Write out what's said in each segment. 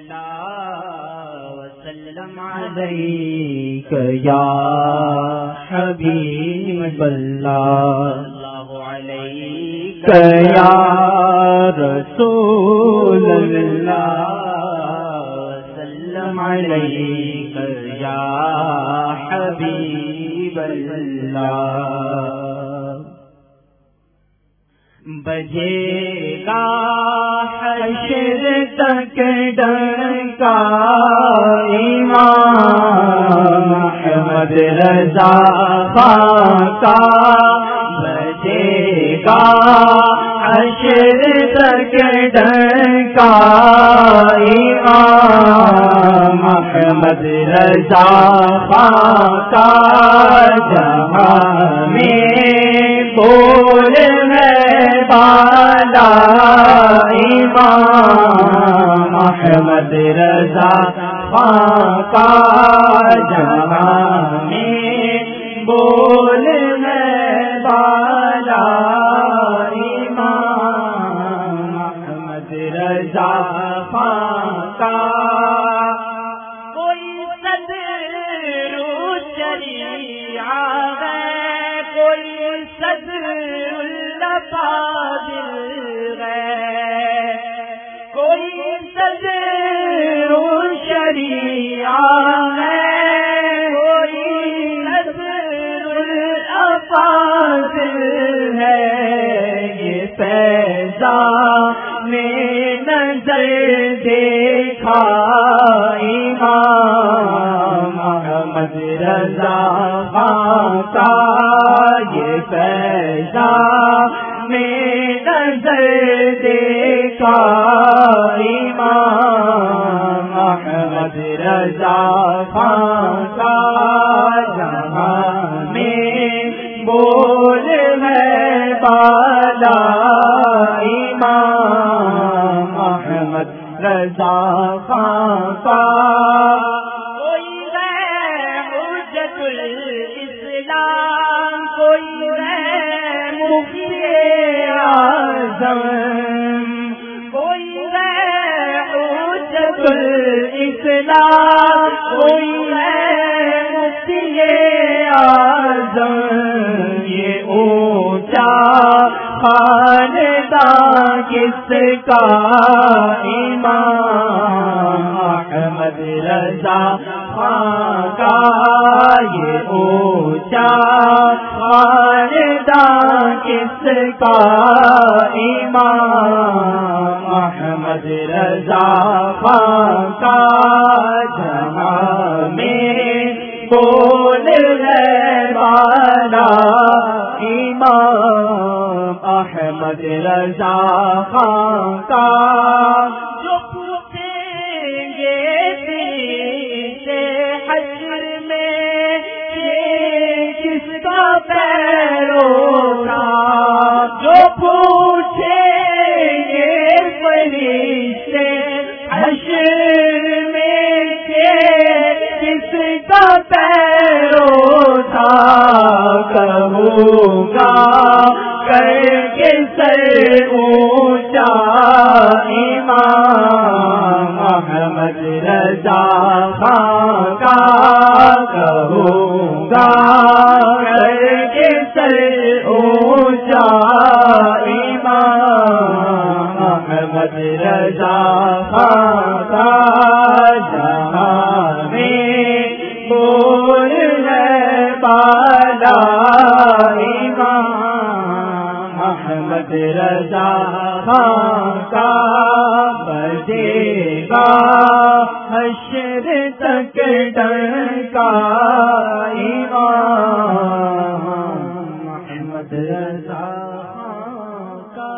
وسلم عليك يا حبيب الله عليك يا رسول الله وسلم عليك يا حبيب الله بجے گا حشر تک ڈنکا امام احمد رضا کا بجے گا حشر تک ڈنکا امام احمد رضا کا جہاں میں بول بالا امام احمد رضا کا جہاں میں بول بالا امام احمد رضا کا کوئی صدر شریعہ ہے کوئی صدر فاضل ہے کوئی صدر شریعہ ہے کوئی صدر الافاضل ہے یہ فیضان نظر دیکھا امام احمد رضا کا یہ فیضان نظر دیکھا امام احمد رضا کا جہاں میں بول ہے بالا امام احمد رضا کا کوئی ہے حجت الاسلام کوئی ہے مفتی اعظم کوئی ہے حجت الاسلام کوئی ہے مفتی اعظم یہ اونچا خاندان کس کا امام احمد رضا کا یہ اونچا خاندان کس کا امام احمد رضا کا جہاں میں بول ہے بالا امام احمد رضا کا جو پوچھیں گے سے حشر میں کس کا پیرو تھا جو پوچھیں گے فرشتے حشر میں کس کا پیرو تھا کہوں گا کر کے سر اونچا امام احمد رضا کا کہوں گا کر کے سر اونچا امام احمد رضا کا جہاں میں بول ہے بالا امام احمد رضا کا بجے گا حشر تک ڈنکا امام احمد رضا کا.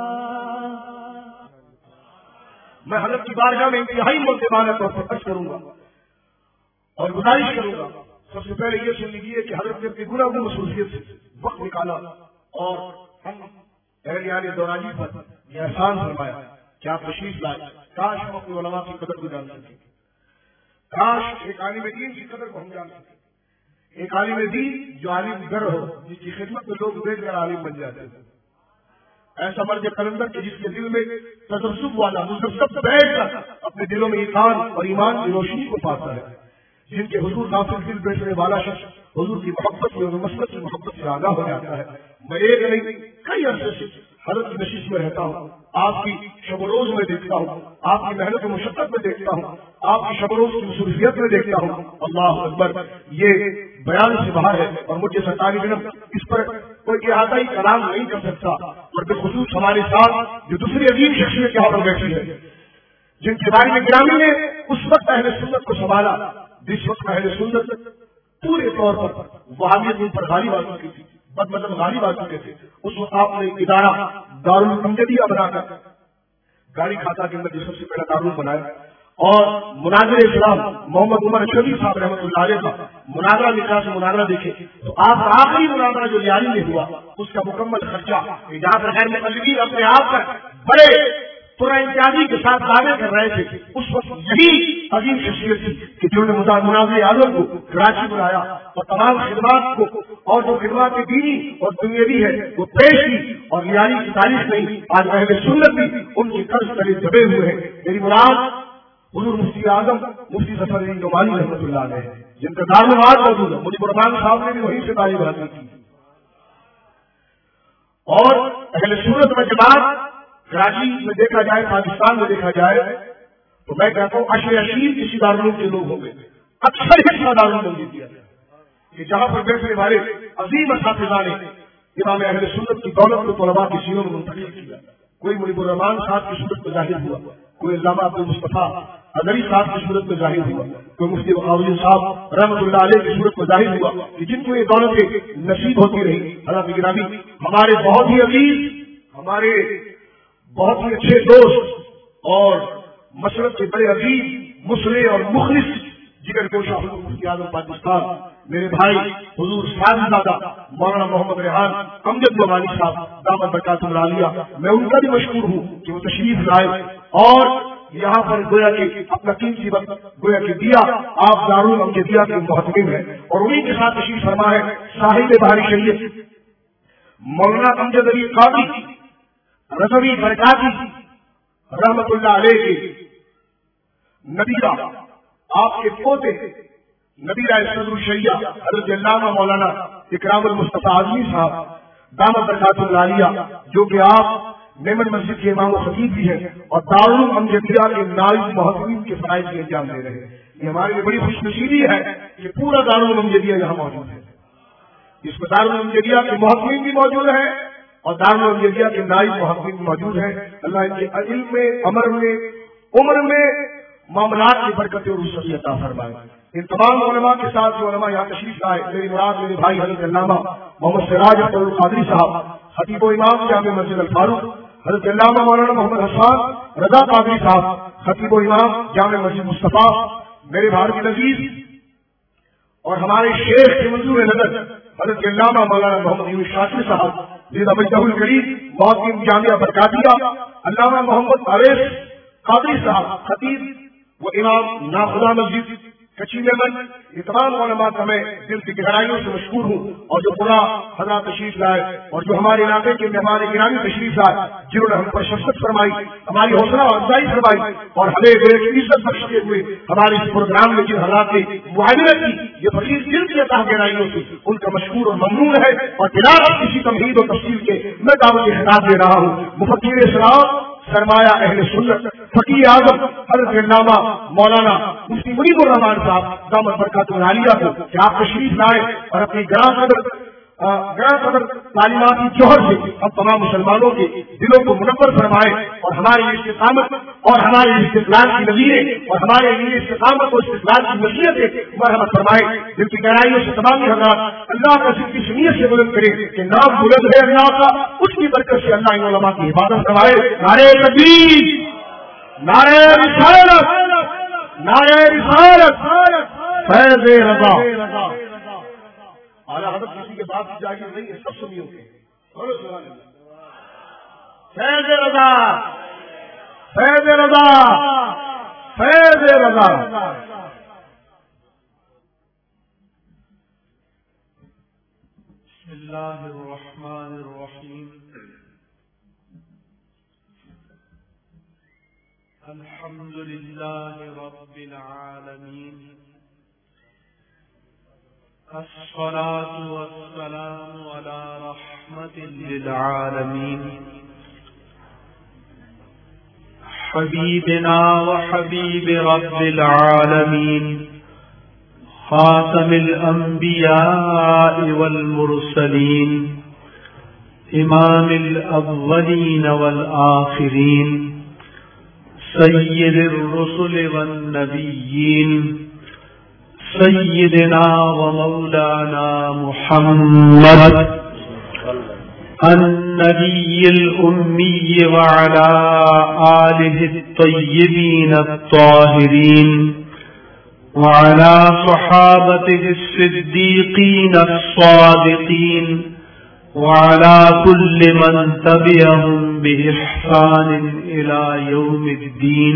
میں حضرت کی بارگاہ میں انتہائی ملتمانہ طور پر عرض کروں گا اور گزارش کروں گا. سب سے پہلے یہ سن لیجیے کہ حضرت نے اپنی گناہ خصوصیت سے وقت نکالا اور ہم اہل دورانی پر یہ احسان فرمایا کہ آپ تشریف لائے. کاش ہم اپنے علماء کی قدر کو جان سکیں. کاش ایک عالم دین کی قدر کو ہم جان سکیں. ایک عالم دین جو عالم گر ہو جس کی خدمت میں لوگ دیکھ کر عالم بن جاتے ہیں. ایسا مرد قلندر کہ جس کے دل میں تذبذب والا مذبذب بیٹھ کر اپنے دلوں میں ایمان کی روشنی کو پاتا ہے، جن کے حضور غافل دل بیٹھنے والا شخص حضور کی محبت اور مسلط کی محبت سے آگاہ ہو جاتا ہے۔ میں ایک نہیں کئی عرصے سے حضرت کی نشست میں رہتا ہوں، آپ کی شب و روز میں دیکھتا ہوں، آپ کی محنت و مشقت میں دیکھتا ہوں، آپ کی شب و روز کی مصروفیت میں دیکھتا ہوں۔ اللہ اکبر، یہ بیان سے باہر ہے اور مجھے سرکار جنم اس پر کوئی احاطائی کلام نہیں کر سکتا، اور بالخصوص ہمارے ساتھ جو دوسری عظیم شخصیت یہاں پر بیٹھی ہے، جن کے بارے میں گرامی نے اس وقت اہل سنت کو سنبھالا جس وقت اہل سنت پورے طور پر وہابیت ان پر غالب آ چکی تھی، بد مذہب غالب آ چکے تھے۔ اس وقت آپ نے ادارہ دارالامجدیہ بنا کر گاڑی کھاتا کے اندر جو سب سے پہلا دارال بنایا، اور مناظر اسلام محمد عمر شبیر صاحب رحمۃ اللہ علیہ کا مناظرہ نکاح سے مناظرہ دیکھے تو آپ کا آخری مناظرہ جو لیاری میں ہوا اس کا مکمل خرچہ جہاں پر غیر مقلدین اپنے آپ پر بڑے پورا امتیازی کے ساتھ دعوے کر رہے تھے، اس وقت یہی عظیم شخصیت تھی کہ جنہوں نے مناظر اعظم کو کراچی بلایا اور تمام خدمات کو اور جو خدمات دینی اور دنیاوی ہے وہ پیش کی، اور لیاری کی تاریخ نہیں آج اہل سنت بھی ان کی قرض تلے دبے ہوئے ہیں۔ میری مراد حضور مفتی اعظم مفتی ظفر علی نعمانی رحمۃ اللہ علیہ جن کا دارالمعاد موجود ہے، مجھے الرحمان صاحب نے بھی وہیں سے تعلیم حاصل کی، اور اہل سنت و جماعت کراچی میں دیکھا جائے، پاکستان میں دیکھا جائے تو میں کہتا ہوں عشر عشیر کسی دارالعلوم کے لوگ ہوں گے، اکثر حصہ دارالعلوم دے دیا کہ جہاں پر بیٹھنے والے عظیم اساتذہ نے امام اہل سنت کی دولت کو طلباء کے سینوں میں منتقل کیا۔ کوئی منیب الرحمان صاحب کی صورت میں ظاہر ہوا، کوئی علامہ عبدالمصطفیٰ ادری صاحب کی صورت میں ظاہر ہوا، کوئی مفتی بقاءالدین صاحب رحمۃ اللہ علیہ کی صورت میں ظاہر ہوا، کہ جن کو یہ دولت نصیب ہوتی رہی۔ حضرت گرامی ہمارے بہت ہی عزیز، ہمارے بہت ہی اچھے دوست اور مشرق کے بڑے عزیز مسلح اور مخلص جگر گوشہ حضور مفتی اعظم پاکستان میرے بھائی حضور صاحبزادہ مولانا محمد ریحان امجد نعمانی صاحب دامت برکاتہ العالیہ، میں ان کا بھی مشکور ہوں کہ وہ تشریف لائے اور یہاں پر گویا کہ اپنا قیمتی وقت گویا کہ دیا۔ آپ دارالامجدیہ کے محتمم ہیں اور انہیں کے ساتھ تشریف فرما ہے صاحب بہاری شریعت مولانا امجد علی قاضی رضوی برکاتی رحمت اللہ علیہ کے نبیرہ، آپ کے پوتے نبیرہ صدر الشریعہ حضرت علامہ مولانا اکرام المصطفیٰ اعظمی صاحب دامت برکاتہ العالیہ، جو کہ آپ میمن مسجد کے امام و خطیب بھی ہیں اور دارالعلوم امجدیہ کے نائب محتمین کے فرائض کے انجام دے رہے ہیں۔ یہ ہمارے لیے بڑی خوش نصیبی ہے کہ پورا دارالعلوم امجدیہ یہاں موجود ہے، اس میں دارالعلوم امجدیہ کے محتمین بھی موجود ہیں اور دارالعلوم امجدیہ کے نائب محتمین موجود ہیں۔ اللہ ان کے علم میں، عمر میں، عمر میں معاملات کی برکت اور وسعت عطا فرمائے۔ ان تمام علماء کے ساتھ جو علماء یہاں تشریف لائے، میری مراد میرے بھائی حضرت علامہ محمد سراج اختر القادری صاحب خطیب و امام جامع مسجد الفاروق، حضرت علامہ مولانا محمد حسان رضا قادری صاحب خطیب و امام جامع مسجد مصطفیٰ، میرے بھارتی عزیز اور ہمارے شیخ کے منظور نظر حضرت علامہ مولانا محمد یونس شاکر صاحب جیسا بجہ الکریم محتمم جامعہ برکاتیہ، علامہ محمد عارف قادری صاحب خطیب وہ امام ناخدا مسجد کچی میمن، یہ تمام علماء کا میں دل کی گہرائیوں سے مشکور ہوں، اور جو پورا حضرات تشریف لائے اور جو ہمارے علاقے کے مہمان گرامی تشریف لائے، جنہوں نے ہم پر شفقت فرمائی، ہماری حوصلہ افزائی فرمائی اور ہمیں عزت بخشتے ہوئے ہمارے اس پروگرام میں جن حضرات نے معاونت کی، یہ فقیر دل کی عطا گہرائیوں سے ان کا مشکور اور ممنون ہے۔ اور بلا کسی تمہید و تفصیل کے میں دعوت خطاب دے رہا ہوں مفکر اسلام سرمایہ اہل سنت فقیر اعظم حضرت علامہ مولانا مفتی منیب الرحمان صاحب دامت برکاتہ العالیہ کو کہ آپ تشریف لائے اور اپنی گراں قدر تعلیماتی جوہر سے ہم تمام مسلمانوں کے دلوں کو منور فرمائے اور ہماری استقامت اور ہمارے استقلال کی نظیریں اور ہمارے لیے استقامت اور استقلال کی نصیحتیں مرحمت فرمائے۔ دل کی گہرائیوں سے تمام حضرات اللہ کا ذکر کی سنیت سے بلند کرے کہ نام بلند ہے اللہ کا، اس کی برکت سے اللہ ان علماء کی حفاظت فرمائے۔ نعرہ تکبیر، نعرہ رسالت، نعرہ رسالت، فیض رضا۔ اعلیٰ حضرت کسی کے بات کی جاگیر نہیں ہے، سب سنی ہوتے ہیں۔ فیض رضا، فیض رضا، فیض رضا۔ بسم اللہ الرحمن الرحیم۔ الحمد لله رب العالمين الصلاة والسلام على رحمة للعالمين حبيبنا وحبيب رب العالمين خاتم الأنبياء والمرسلين إمام الأولين والآخرين سيد الرسل والنبيين سيدنا ومولانا محمد النبي الأمي وعلى آله الطيبين الطاهرين وعلى صحابته الصديقين الصادقين وعلى كل من تبعهم بإحسان إلى يوم الدين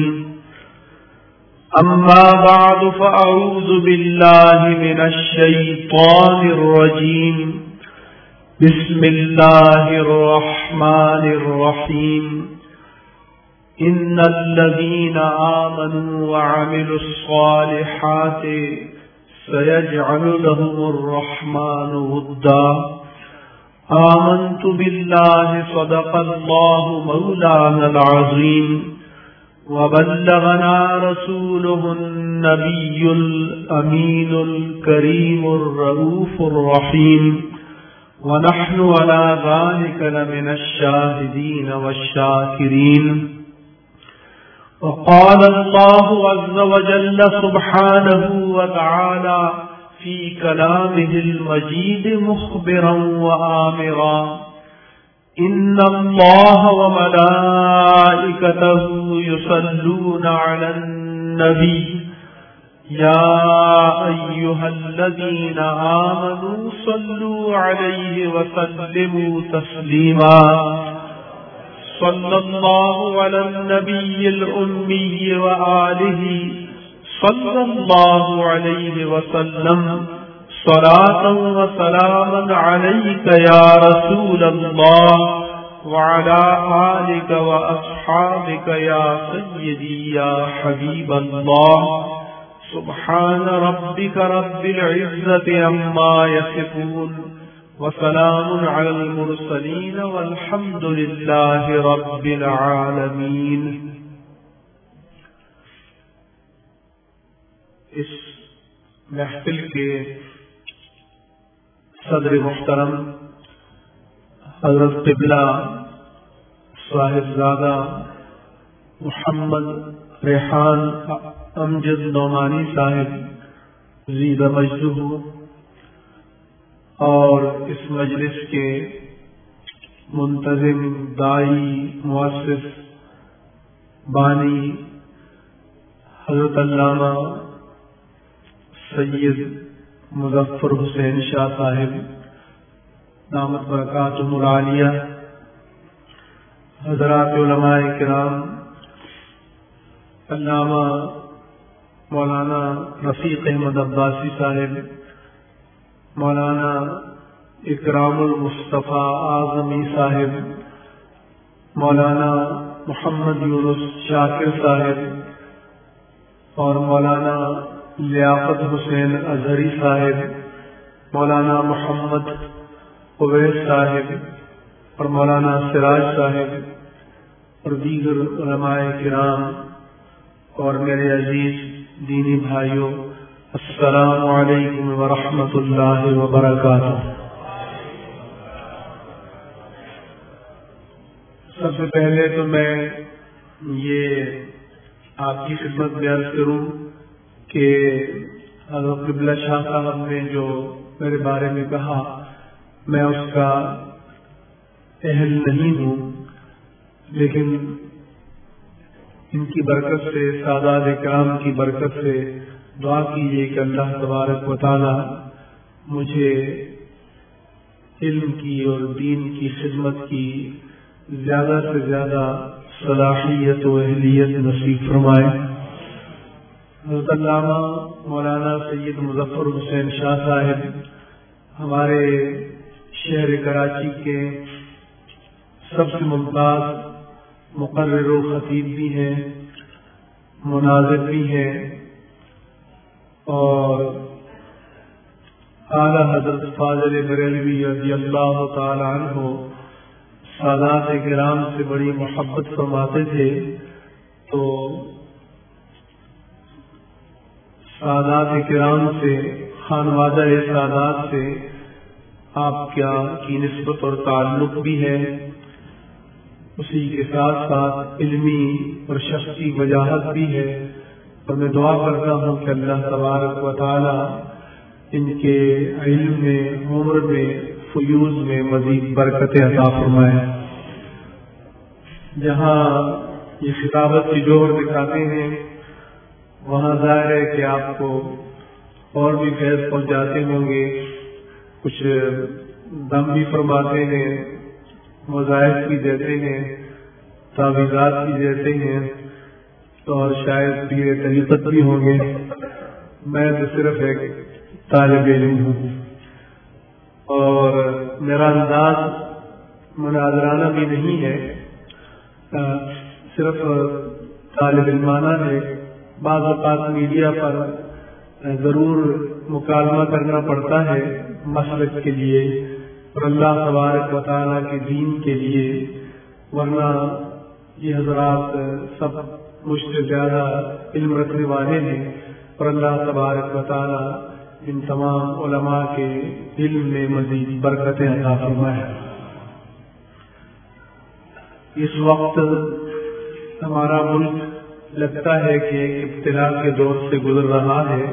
أما بعد فأعوذ بالله من الشيطان الرجيم بسم الله الرحمن الرحيم إن الذين آمنوا وعملوا الصالحات سيجعل لهم الرحمن ودا آمنت بالله صدق الله مولانا العظيم وبلغنا رسوله النبي الأمين الكريم الرؤوف الرحيم ونحن على ذلك لمن الشاهدين والشاكرين وقال الله عز وجل سبحانه وتعالى في كلامه المجيد مخبرا وآمرا إن الله وملائكته يصلون على النبي يا أيها الذين آمنوا صلوا عليه وسلموا تسليما صلى الله على النبي الأمي وآله صلى الله عليه وسلم صلاة وسلاما عليك يا رسول الله وعلى آلك وأصحابك يا سيدي يا حبيب الله سبحان ربك رب العزة عما يصفون وسلام على المرسلين والحمد لله رب العالمين. اس محفل کے صدر محترم حضرت قبلہ صاحبزادہ محمد ریحان امجد نعمانی صاحب زید مجدہ اور اس مجلس کے منتظم داعی مؤسس بانی حضرت علامہ سید مظفر حسین شاہ صاحب دامت برکاتہ العالیہ، حضرات علماء کرام، علامہ مولانا رفیق احمد عباسی صاحب، مولانا اکرام المصطفیٰ اعظمی صاحب، مولانا محمد یونس شاکر صاحب اور مولانا لیاقت حسین اظہری صاحب، مولانا محمد اویس صاحب اور مولانا سراج صاحب اور دیگر علماء کرام اور میرے عزیز دینی بھائیوں، السلام علیکم ورحمۃ اللہ وبرکاتہ۔ سب سے پہلے تو میں یہ آپ کی خدمت میں عرض کروں کہ حضرت قبلہ شاہ صاحب نے جو میرے بارے میں کہا میں اس کا اہل نہیں ہوں، لیکن ان کی برکت سے، سادات کرام کی برکت سے دعا کیجیے کہ اللہ تبارک و تعالی مجھے علم کی اور دین کی خدمت کی زیادہ سے زیادہ صلاحیت و اہلیت نصیب فرمائے۔ حضرت علامہ مولانا سید مظفر حسین شاہ صاحب ہمارے شہر کراچی کے سب سے ممتاز مقرر و خطیب بھی ہیں مناظر بھی ہیں اور اعلیٰ حضرت فاضل بریلوی رضی اللہ تعالی عنہ سادات کرام سے بڑی محبت فرماتے تھے، تو سادات کرام سے، خانوادہ سادات سے آپ کی نسبت اور تعلق بھی ہے، اسی کے ساتھ ساتھ علمی اور شخصی وجاہت بھی ہے، اور میں دعا کرتا ہوں کہ اللہ تبارک و تعالی ان کے علم میں، عمر میں، فیوز میں مزید برکتیں عطا فرمائے۔ جہاں یہ خطابت کی جوہر دکھاتے ہیں وہاں ظاہر ہے کہ آپ کو اور بھی فیض پہنچاتے ہوں گے، کچھ دم بھی فرماتے ہیں، وظائف بھی دیتے ہیں، تعویذات بھی دیتے ہیں، اور شاید پیر طریقت بھی ہوں گے۔ میں تو صرف ایک طالب علم ہوں، اور میرا انداز مناظرانہ بھی نہیں ہے، صرف طالب علمانہ ہے۔ بعض اوقات میڈیا پر ضرور مکالمہ کرنا پڑتا ہے مسلک کے لیے اور اللہ تبارک و تعالیٰ کے دین کے لیے، ورنہ یہ حضرات سب مجھ سے زیادہ علم رکھنے والے ہیں، اور اللہ تبارک و تعالیٰ ان تمام علماء کے علم میں مزید برکتیں عطا فرمائے۔ اس وقت ہمارا ملک لگتا ہے کہ ایک ابتلا کے دور سے گزر رہا ہے،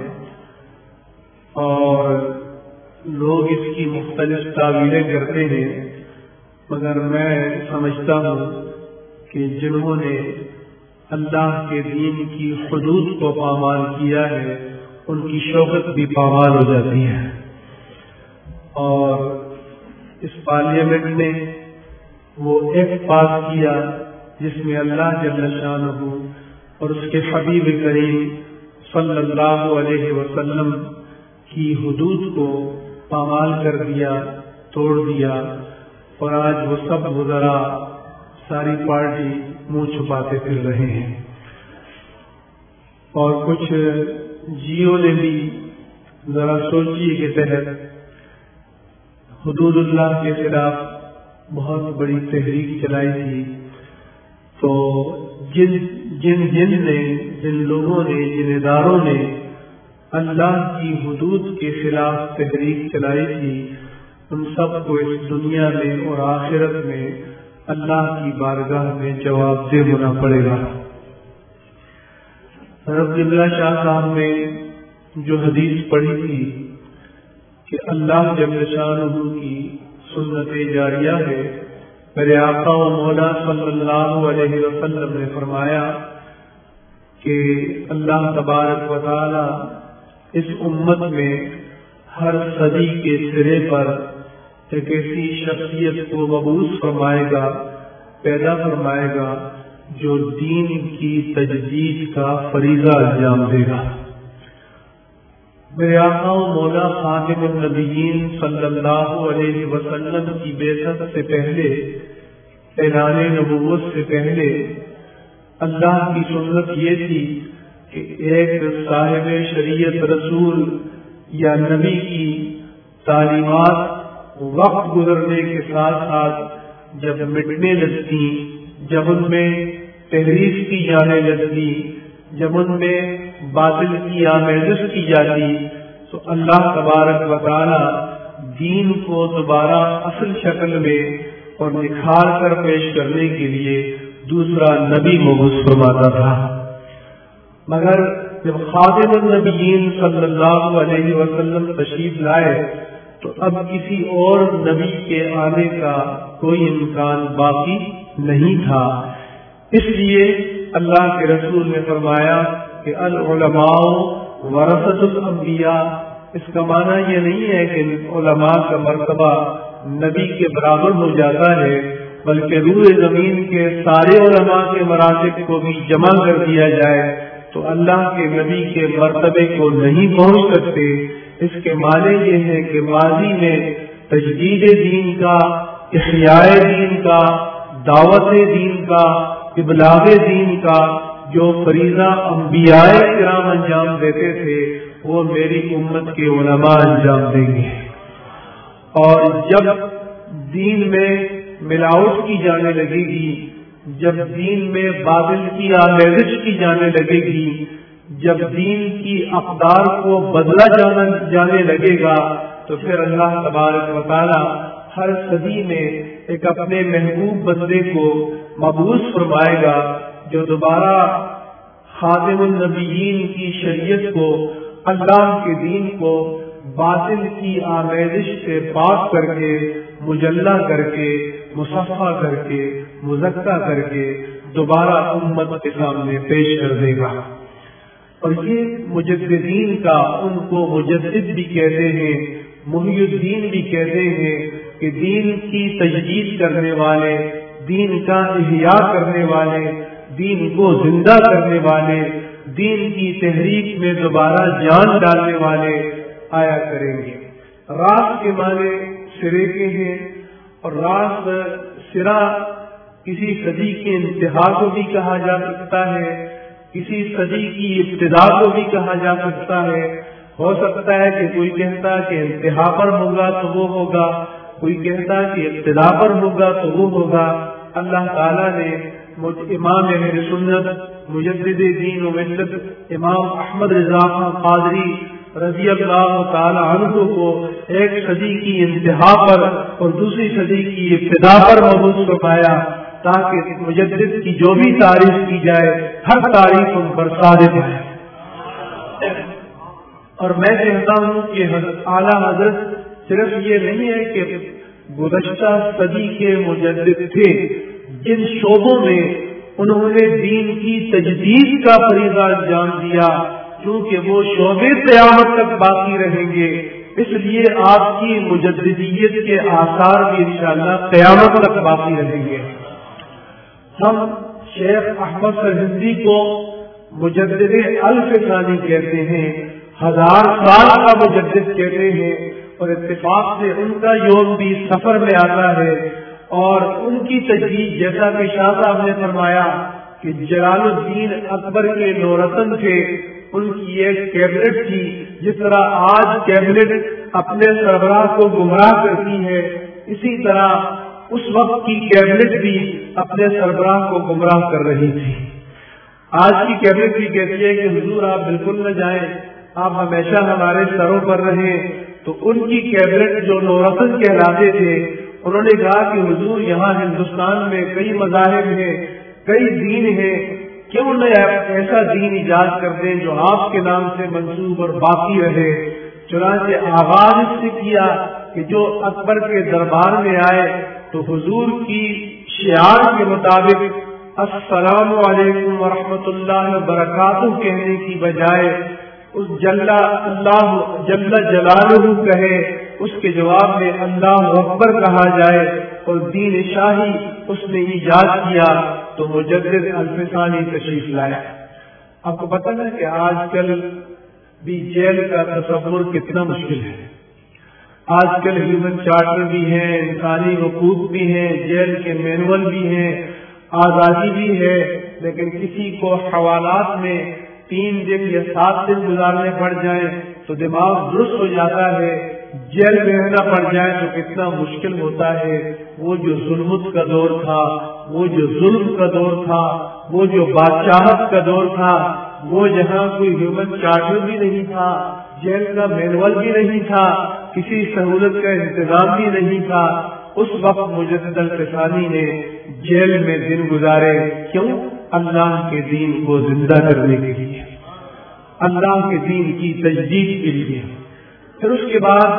اور لوگ اس کی مختلف تعویلیں کرتے ہیں، مگر میں سمجھتا ہوں کہ جنہوں نے اللہ کے دین کی حدود کو پامال کیا ہے ان کی شوکت بھی پامال ہو جاتی ہے۔ اور اس پارلیمنٹ نے وہ ایکٹ پاس کیا جس میں اللہ جل شانہ اور اس کے حبیب کریم صلی اللہ علیہ وسلم کی حدود کو پامال کر دیا، توڑ دیا، اور آج وہ سب وزراء، ساری پارٹی منہ چھپاتے پھر رہے ہیں۔ اور کچھ جیو نے بھی ذرا سوچیے کے تحت حدود اللہ کے خلاف بہت بڑی تحریک چلائی تھی، تو جن لوگوں نے، جن اداروں نے اللہ کی حدود کے خلاف تحریک چلائی تھی، ان سب کو اس دنیا میں اور آخرت میں اللہ کی بارگاہ میں جواب دہ ہونا پڑے گا۔ حضرت قبلہ شاہ صاحب نے جو حدیث پڑھی تھی کہ اللہ جل شانہ کی سنت جاریہ ہے، میرے آقا و مولا صلی اللہ علیہ وسلم نے فرمایا کہ اللہ تبارک و تعالی اس امت میں ہر صدی کے سرے پر ایک ایسی شخصیت کو مبعوث فرمائے گا، پیدا فرمائے گا جو دین کی تجدید کا فریضہ انجام دے گا۔ میرے آقا و مولا خاتم النبیین صلی اللہ علیہ وسلم کی بعثت سے پہلے، اعلان نبوت سے پہلے، اللہ کی سنت یہ تھی کہ ایک صاحب شریعت رسول یا نبی کی تعلیمات وقت گزرنے کے ساتھ ساتھ جب مٹنے لگتی، جب ان میں تحریف کی جانے لگتی، جب ان میں باطل کی آمیزش کی جاتی، تو اللہ تبارک و تعالی دین کو دوبارہ اصل شکل میں اور نکھار کر پیش کرنے کے لیے دوسرا نبی مبعوث فرماتا تھا۔ مگر جب خاتم النبیین صلی اللہ علیہ وسلم تشریف لائے تو اب کسی اور نبی کے آنے کا کوئی امکان باقی نہیں تھا، اس لیے اللہ کے رسول نے فرمایا کہ العلماء ورثۃ الانبیاء۔ اس کا معنی یہ نہیں ہے کہ علماء کا مرتبہ نبی کے برابر ہو جاتا ہے، بلکہ روئے زمین کے سارے علماء کے مراتب کو بھی جمع کر دیا جائے تو اللہ کے نبی کے مرتبے کو نہیں پہنچ سکتے۔ اس کے معنی یہ ہے کہ ماضی میں تجدید دین کا، احیاء دین کا، دعوت دین کا، ابلاغ دین کا جو فریضہ انبیاء کرام انجام دیتے تھے وہ میری امت کے علماء انجام دیں گے. اور جب دین میں ملاوٹ کی جانے لگے گی، جب دین میں باطل کی آمیزش کی جانے لگے گی، جب دین کی اقدار کو بدلا جانے لگے گا، تو پھر اللہ تبارک و تعالی ہر صدی میں ایک اپنے محبوب بندے کو مبعوث فرمائے گا جو دوبارہ خاتم النبیین کی شریعت کو، اللہ کے دین کو باطل کی آمیزش سے پاک کر کے، مجلہ کر کے، مصفح کر کے، مزکہ کر کے دوبارہ امت کے سامنے پیش کر دے گا. اور یہ مجددین کا، ان کو مجدد بھی کہتے ہیں، محی الدین بھی کہتے ہیں کہ دین کی تجدید کرنے والے، دین کا احیاء کرنے والے، دین کو زندہ کرنے والے، دین کی تحریک میں دوبارہ جان ڈالنے والے آیا کریں گے. راست کے معنی سرے کے ہیں، اور راست سرا کسی صدی کے انتہا کو بھی کہا جا سکتا ہے، کسی صدی کی ابتدا کو بھی کہا جا سکتا ہے. ہو سکتا ہے کہ کوئی کہتا کہ انتہا پر ہوگا تو وہ ہوگا، کوئی کہتا کہ ابتدا پر ہوگا تو وہ ہوگا. اللہ تعالیٰ نے امام اہل سنت مجدد دین و ملت امام احمد رضا خان قادری رضی اللہ تعالی عنہ کو ایک صدی کی انتہا پر اور دوسری صدی کی ابتدا پر مبعوث فرمایا تاکہ مجدد کی جو بھی تعریف کی جائے ہر تعریف ان پر صادق ہے. اور میں کہتا ہوں کہ اعلیٰ حضرت صرف یہ نہیں ہے کہ گزشتہ صدی کے مجدد تھے، جن شعبوں میں انہوں نے دین کی تجدید کا فریضہ انجام دیا، کیونکہ وہ شعبے قیامت تک باقی رہیں گے، اس لیے آپ کی مجددیت کے آثار بھی انشاءاللہ قیامت تک باقی رہیں گے. ہم شیخ احمد سرہندی کو مجدد الف ثانی کہتے ہیں، 1000 سال کا مجدد کہتے ہیں، اور اتفاق سے ان کا یوم بھی سفر میں آتا ہے. اور ان کی تجدید جیسا کہ شاہ صاحب نے فرمایا کہ جلال الدین اکبر کے نورتن تھے، ان کی ایک کیبنٹ تھی. جس طرح آج کیبنٹ اپنے سربراہ کو گمراہ کرتی ہے، اسی طرح اس وقت کی کیبنٹ بھی اپنے سربراہ کو گمراہ کر رہی تھی. آج کی کیبنٹ بھی کہتی ہے کہ حضور آپ بالکل نہ جائیں، آپ ہمیشہ ہمارے سروں پر رہیں. تو ان کی کیبنٹ جو نورتن کہلاتے تھے، انہوں نے کہا کہ حضور یہاں ہندوستان میں کئی مذاہب ہیں، کئی دین ہیں، کیوں نہ ایسا دین ایجاد کر دیں جو آپ کے نام سے منسوب اور باقی رہے. چنانچہ آغاز اس سے کیا کہ جو اکبر کے دربار میں آئے تو حضور کی شعار کے مطابق السلام علیکم ورحمۃ اللہ وبرکاتہ کہنے کی بجائے اس اللہ جل جلالہ کہے، اس کے جواب میں اللہ اکبر کہا جائے، اور دین شاہی اس نے ایجاد کیا تو مجدد الف ثانی تشریف لایا. آپ کو پتہ ہے کہ آج کل بھی جیل کا تصور کتنا مشکل ہے. آج کل ہیومن چارٹر بھی ہیں، انسانی حقوق بھی ہیں، جیل کے مینول بھی ہیں، آزادی بھی ہے، لیکن کسی کو حوالات میں 3 دن یا 7 دن گزارنے پڑ جائیں تو دماغ درست ہو جاتا ہے. جیل میں رہنا پڑ جائے تو کتنا مشکل ہوتا ہے. وہ جو ظلمت کا دور تھا، وہ جو ظلم کا دور تھا، وہ جو بادشاہت کا دور تھا، وہ جہاں کوئی ہیومن چارٹر بھی نہیں تھا، جیل کا مینول بھی نہیں تھا، کسی سہولت کا انتظام بھی نہیں تھا، اس وقت مجدد الفسانی نے جیل میں دن گزارے. کیوں؟ اللہ کے دین کو زندہ کرنے کے لیے، اللہ کے دین کی تجدید کے لیے. پھر اس کے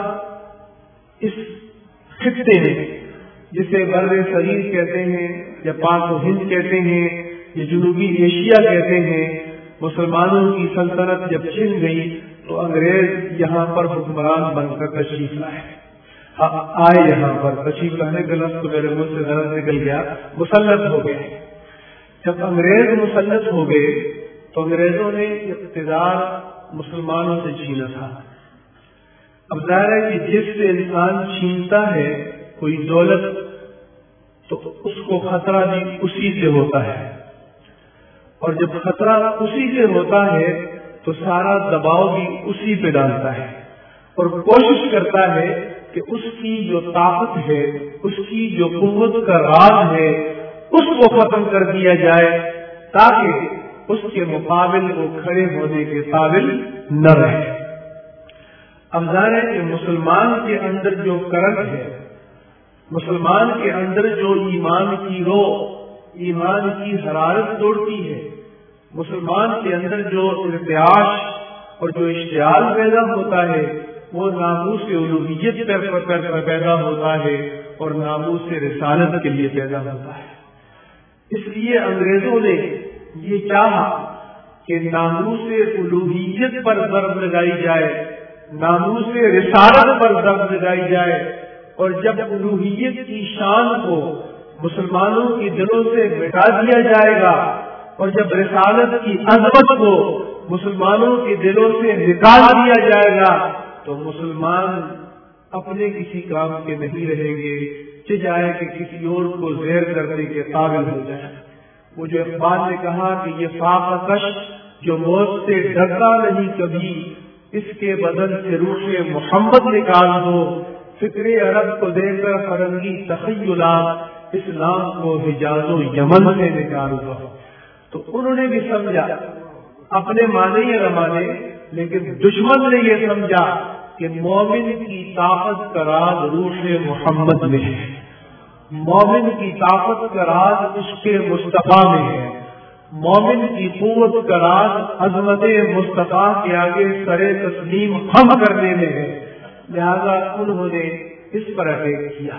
بعد اس خطے میں جسے بر صغیر کہتے ہیں یا پاک و ہند کہتے ہیں یا جنوبی ایشیا کہتے ہیں، مسلمانوں کی سلطنت جب چھن گئی تو انگریز یہاں پر حکمران بن کر تشریف لائے. آئے یہاں پر تشریف لانے کا لفظ تو میرے منہ سے غلط نکل گیا، مسلط ہو گئے. جب انگریز مسلط ہو گئے تو انگریزوں نے اقتدار مسلمانوں سے چھینا تھا. اب ظاہر ہے کہ جس سے انسان چھینتا ہے کوئی دولت تو اس کو خطرہ بھی اسی سے ہوتا ہے. اور جب خطرہ اسی سے ہوتا ہے تو سارا دباؤ بھی اسی پہ ڈالتا ہے اور کوشش کرتا ہے کہ اس کی جو طاقت ہے، اس کی جو قوت کا راز ہے، اس کو ختم کر دیا جائے تاکہ اس کے مقابل وہ کھڑے ہونے کے قابل نہ رہے۔ اب ظاہر ہے کہ مسلمان کے اندر جو کرنٹ ہے، مسلمان کے اندر جو ایمان کی روح، ایمان کی حرارت دوڑتی ہے، مسلمان کے اندر جو ارتعاش اور جو اشتعال پیدا ہوتا ہے، وہ ناموس الوہیت پر پیدا ہوتا ہے اور ناموس رسالت کے لیے پیدا ہوتا ہے۔ اس لیے انگریزوں نے یہ چاہا کہ ناموس الوہیت پر ضرب لگائی جائے، ناموس رسالت پر ضرب لگائی جائے، اور جب الوہیت کی شان کو مسلمانوں کے دلوں سے مٹا دیا جائے گا اور جب رسالت کی عظمت کو مسلمانوں کے دلوں سے نکال دیا جائے گا تو مسلمان اپنے کسی کام کے نہیں رہیں گے، چاہے کہ کسی اور کو زیر کرنے کے قابل ہو جائے۔ وہ جو اقبال نے کہا کہ یہ فاقہ کش جو موت سے ڈرتا نہیں کبھی، اس کے بدن سے روح محمد نکال دو، فکر عرب کو دے کر فرنگی تخیلات، اسلام کو حجاز و یمن سے نکال دو۔ تو انہوں نے بھی سمجھا، اپنے مانے یا نہ مانے، لیکن دشمن نے یہ سمجھا کہ مومن کی طاقت کا راز روح محمد میں ہے، مومن کی طاقت کا راز عشق مصطفیٰ میں ہے، مومن کی قوت کا راز عظمت مصطفیٰ کے آگے سر تسلیم خم کرنے میں ہے۔ لہذا انہوں نے اس پر اٹیک کیا،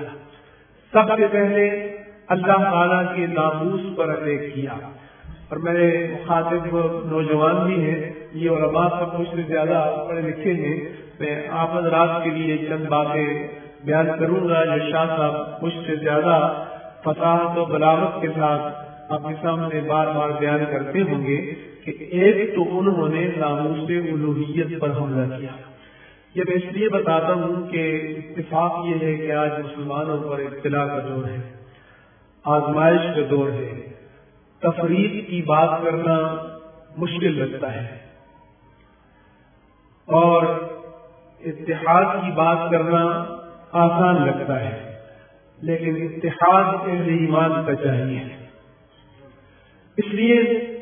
سب سے پہلے اللہ تعالیٰ کے ناموس پر اٹیک کیا۔ اور میرے مخاطب نوجوان بھی ہیں، یہ علماء سب مجھ سے زیادہ پڑھے لکھے ہیں، میں آپ حضرات کے لیے چند باتیں بیان کروں گا جو شاہ صاحب مجھ سے زیادہ فصاحت و بلاغت کے ساتھ آپ کے سامنے بار بار بیان کرتے ہوں گے کہ ایک تو انہوں نے ناموس الوہیت پر حملہ کیا۔ یہ میں اس لیے بتاتا ہوں کہ اتفاق یہ ہے کہ آج مسلمانوں پر ابتلا کا دور ہے، آزمائش کا دور ہے، تفریق کی بات کرنا مشکل لگتا ہے اور اتحاد کی بات کرنا آسان لگتا ہے، لیکن اتحاد اہل ایمان کا چاہیے۔ اس لیے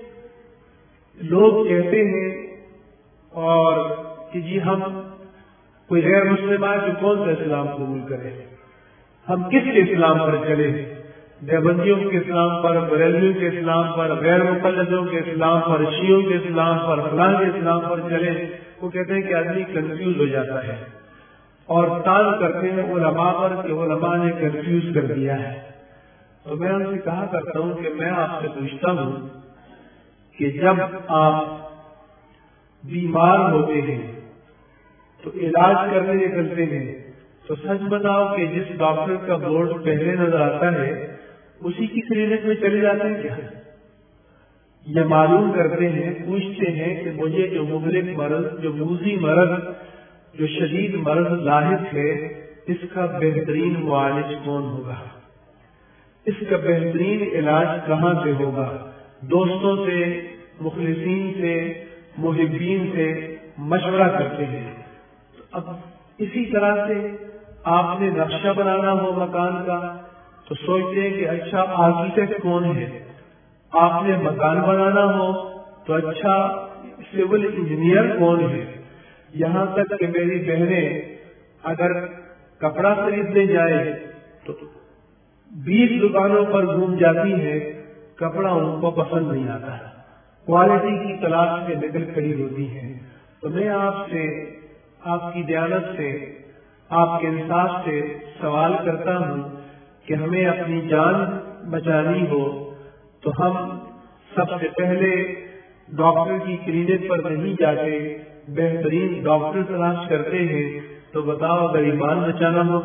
لوگ کہتے ہیں اور کہ جی ہم کوئی غیر مسلم آئے تو کون سا اسلام قبول کرے، ہم کس کے اسلام پر چلے، دیوبندیوں کے اسلام پر، بریلویوں کے اسلام پر، غیر مقلدوں کے اسلام پر، شیعوں کے اسلام پر، فلاں کے اسلام پر چلے۔ وہ کہتے ہیں کہ آدمی کنفیوز ہو جاتا ہے اور تان کرتے ہیں علماء پر کہ علماء نے کنفیوز کر دیا ہے۔ تو میں ان سے کہا کرتا ہوں کہ میں آپ سے پوچھتا ہوں کہ جب آپ بیمار ہوتے ہیں تو علاج کرنے نکلتے ہیں تو سچ بتاؤ کہ جس ڈاکٹر کا بورڈ پہلے نظر آتا ہے اسی کی کلینک میں چلے جاتے ہیں کیا؟ یہ معلوم کرتے ہیں، پوچھتے ہیں کہ مجھے جو مغلق مرض، جو موذی مرض، جو شدید مرض لاحق ہے، اس کا بہترین معالج کون ہوگا، اس کا بہترین علاج کہاں سے ہوگا؟ دوستوں سے، مخلصین سے، محبین سے مشورہ کرتے ہیں۔ اب اسی طرح سے آپ نے نقشہ بنانا ہو مکان کا تو سوچتے ہیں کہ اچھا آرکیٹیکٹ کون ہے، آپ نے مکان بنانا ہو تو اچھا سول انجینئر کون ہے۔ یہاں تک کہ میری بہنیں اگر کپڑا خریدنے جائے تو 20 دکانوں پر گھوم جاتی ہے، کپڑا ان کو پسند نہیں آتا، کوالٹی کی تلاش میں نکل کھڑی ہوتی ہے۔ تو میں آپ سے، آپ کی دیانت سے، آپ کے انصاف سے سوال کرتا ہوں کہ ہمیں اپنی جان بچانی ہو تو ہم سب سے پہلے ڈاکٹر کی کلینک پر نہیں جاتے، بہترین ڈاکٹر تلاش کرتے ہیں۔ تو بتاؤ اگر ایمان بچانا ہو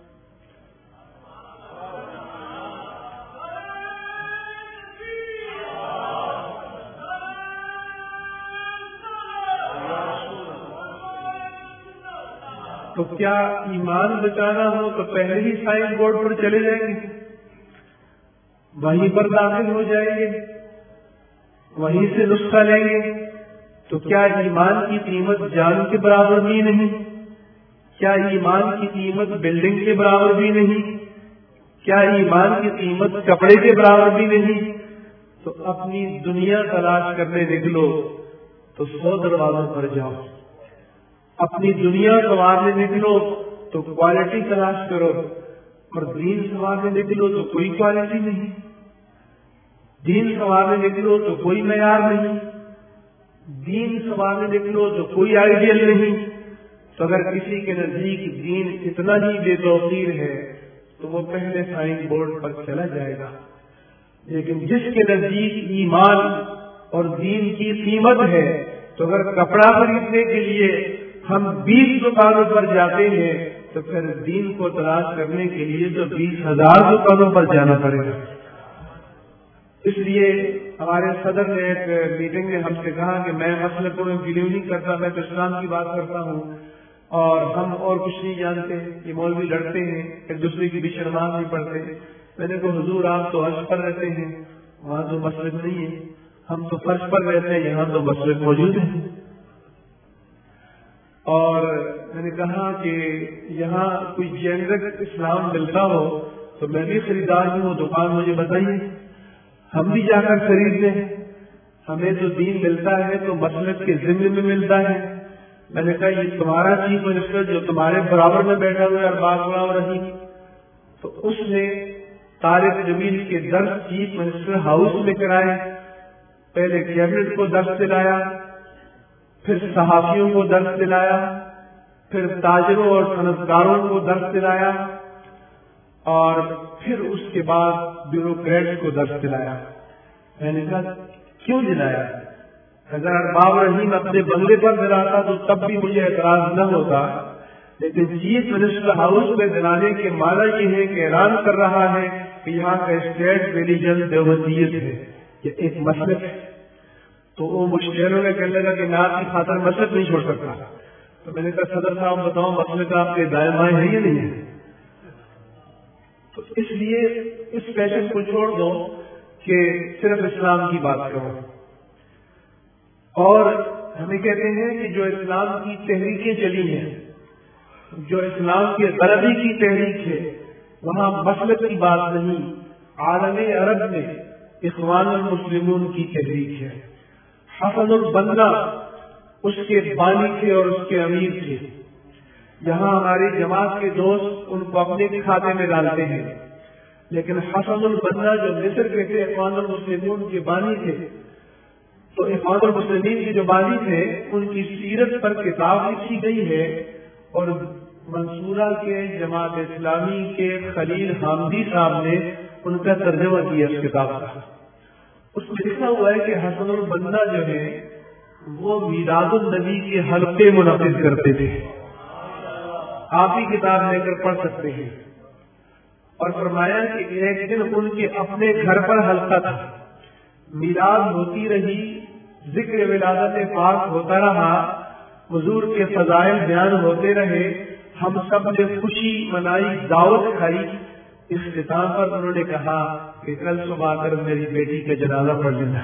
تو کیا ایمان بچانا ہو تو پہلے ہی سائن بورڈ پر چلے جائیں گے، وہیں پر داخل ہو جائیں گے، وہیں سے نسخہ لیں گے تو کیا ایمان کی قیمت جان کے برابر بھی نہیں؟ کیا ایمان کی قیمت بلڈنگ کے برابر بھی نہیں؟ کیا ایمان کی قیمت کپڑے کے برابر بھی نہیں؟ تو اپنی دنیا تلاش کرنے نکلو تو 100 دروازوں پر جاؤ، اپنی دنیا سنوارنے نکلو تو کوالٹی تلاش کرو، اور دین سنوارنے نکلو تو کوئی کوالٹی نہیں، دین سنوارنے نکلو تو کوئی معیار نہیں، دین سنوارنے نکلو تو کوئی آئیڈیل نہیں۔ تو اگر کسی کے نزدیک دین اتنا ہی بے توقیر ہے تو وہ پہلے سائن بورڈ پر چلا جائے گا، لیکن جس کے نزدیک ایمان اور دین کی قیمت ہے تو اگر کپڑا خریدنے کے لیے ہم 20 دکانوں پر جاتے ہیں تو پھر دین کو تلاش کرنے کے لیے تو 20,000 دکانوں پر جانا پڑے گا۔ اس لیے ہمارے صدر نے ایک میٹنگ میں ہم سے کہا کہ میں مسلکوں میں بلیو نہیں کرتا، میں تو اسلام کی بات کرتا ہوں، اور ہم اور کچھ نہیں جانتے، یہ مولوی لڑتے ہیں ایک دوسرے کی بھی شرمان نہیں پڑتے۔ میں نے کہا حضور آپ تو عرش پر رہتے ہیں، وہاں تو مسلک نہیں ہے، ہم تو فرش پر رہتے ہیں، یہاں تو مسلک موجود ہے۔ اور میں نے کہا کہ یہاں کوئی جینرک اسلام ملتا ہو تو میں بھی خریدار ہوں، وہ دکان مجھے بتائیے، ہم بھی جا کر خرید لیں۔ ہمیں تو دین ملتا ہے تو مسلک کے ذمے میں ملتا ہے۔ میں نے کہا یہ تمہارا چیف منسٹر جو تمہارے برابر میں بیٹھا ہوا ہے اور بات بڑا ہو رہی، تو اس نے طارق جمیل کے درس چیف منسٹر ہاؤس میں کرائے، پہلے کیبنٹ کو درس دلایا، پھر صحافیوں کو درس دلایا، پھر تاجروں اور صنعتکاروں کو درس دلایا، اور پھر اس کے بعد بیوروکریٹس کو درس دلایا۔ میں نے کہا کیوں دلایا؟ اگر ارباب رحیم اپنے بنگلے پر دلاتا تو تب بھی مجھے اعتراض نہ ہوتا، لیکن چیف منسٹر ہاؤس میں دلانے کے معنی یہ ہے کہ اعلان کر رہا ہے کہ یہاں کا اسٹیٹ ریلیجن دیوبندیت ہے، یہ ایک مسلک ہے۔ تو وہ مشکلوں میں کہنے لگا کہ میں آپ کی خاطر مسلک نہیں چھوڑ سکتا۔ تو میں نے کہا صدر صاحب بتاؤ مسلک آپ کے دائیں بائیں ہے یا نہیں ہے؟ تو اس لیے اس پیشن کو چھوڑ دو کہ صرف اسلام کی بات کرو، اور ہمیں کہتے ہیں کہ جو اسلام کی تحریکیں چلی ہیں، جو اسلام کے غربی کی تحریک ہے، وہاں مسلک کی بات نہیں، عالم عرب میں اخوان المسلمون کی تحریک ہے۔ حسن البنا اس کے بانی تھے اور اس کے امیر تھے۔ یہاں ہماری جماعت کے دوست ان کو اپنے کھاتے میں ڈالتے ہیں، لیکن حسن البنا جو مصر کے تھے اخوان المسلمون کے بانی تھے، تو اخوان المسلمین کے جو بانی تھے ان کی سیرت پر کتاب لکھی گئی ہے، اور منصورہ کے جماعت اسلامی کے خلیل حامدی صاحب نے ان کا ترجمہ کیا اس کتاب کا۔ اس میں لکھا ہوا ہے کہ حسن البنا جو ہے وہ میلاد النبی کے حلقے منعقد کرتے تھے، آپ ہی کتاب لے کر پڑھ سکتے ہیں۔ اور فرمایا کہ ایک دن ان کے اپنے گھر پر حلقہ تھا، میلاد ہوتی رہی، ذکر ولادت پاک ہوتا رہا، حضور کے فضائل بیان ہوتے رہے، ہم سب نے خوشی منائی، دعوت کھائی۔ اختتام پر انہوں نے کہا کہ کل صبح کر میری بیٹی کا جنازہ پڑھ لینا۔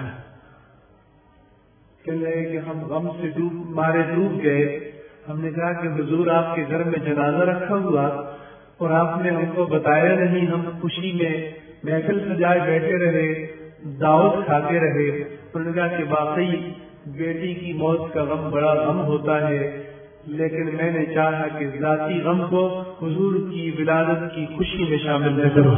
کہنے لگے کہ ہم غم سے ڈوب گئے۔ ہم نے کہا کہ حضور آپ کے گھر میں جنازہ رکھا ہوا اور آپ نے ہم کو بتایا نہیں، ہم خوشی میں محفل سجائے بیٹھے رہے، دعوت کھاتے رہے۔ انہوں نے کہا کہ واقعی بیٹی کی موت کا غم بڑا غم ہوتا ہے، لیکن میں نے چاہا کہ ذاتی غم کو حضور کی ولادت کی خوشی میں شامل نہ کروں۔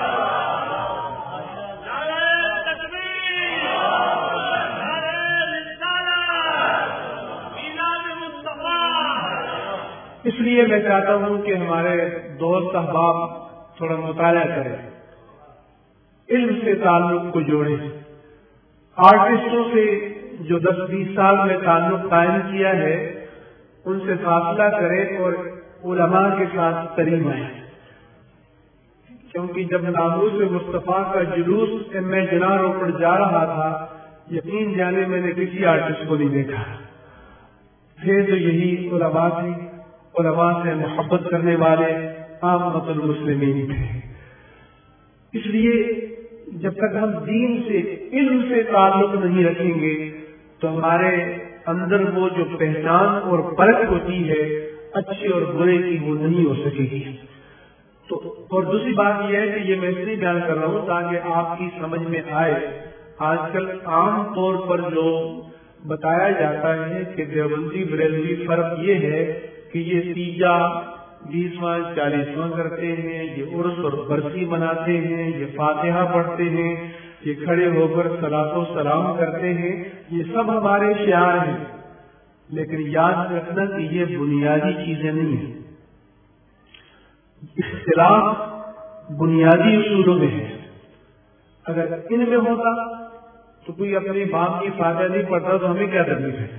اس لیے میں چاہتا ہوں کہ ہمارے دوست احباب تھوڑا مطالعہ کریں، علم سے تعلق کو جوڑیں، آرٹسٹوں سے جو 10-20 سال میں تعلق قائم کیا ہے ان سے فاصلہ کریں اور علماء کے ساتھ قریب آئیں، کیونکہ جب ناموس مصطفیٰ کا جلوس میں جنا روپڑ جا رہا تھا، یقین جانے میں نے کسی آرٹسٹ کو نہیں دیکھا، تھے تو یہی علماء تھے، علماء سے محبت کرنے والے عامت المسلمین تھے۔ اس لیے جب تک ہم دین سے علم سے تعلق نہیں رکھیں گے تو ہمارے اندر وہ جو پہچان اور پرکھ ہوتی ہے اچھے اور برے کی وہ نہیں ہو سکے گی. تو اور دوسری بات یہ ہے کہ یہ میں اس لیے بیان کر رہا ہوں تاکہ آپ کی سمجھ میں آئے. آج کل عام طور پر جو بتایا جاتا ہے کہ دیوبندی بریلوی فرق یہ ہے کہ یہ تیجا 20واں 40واں کرتے ہیں, یہ عرس اور برسی مناتے ہیں, یہ فاتحہ پڑھتے ہیں, یہ کھڑے ہو کر صلاۃ و سلام کرتے ہیں. یہ سب ہمارے شعار ہیں, لیکن یاد رکھنا کہ یہ بنیادی چیزیں نہیں ہیں. اختلاف بنیادی اصولوں میں ہے. اگر ان میں ہوتا تو کوئی اپنے باپ کی فاتحہ نہیں پڑھتا تو ہمیں کیا تکلیف ہے؟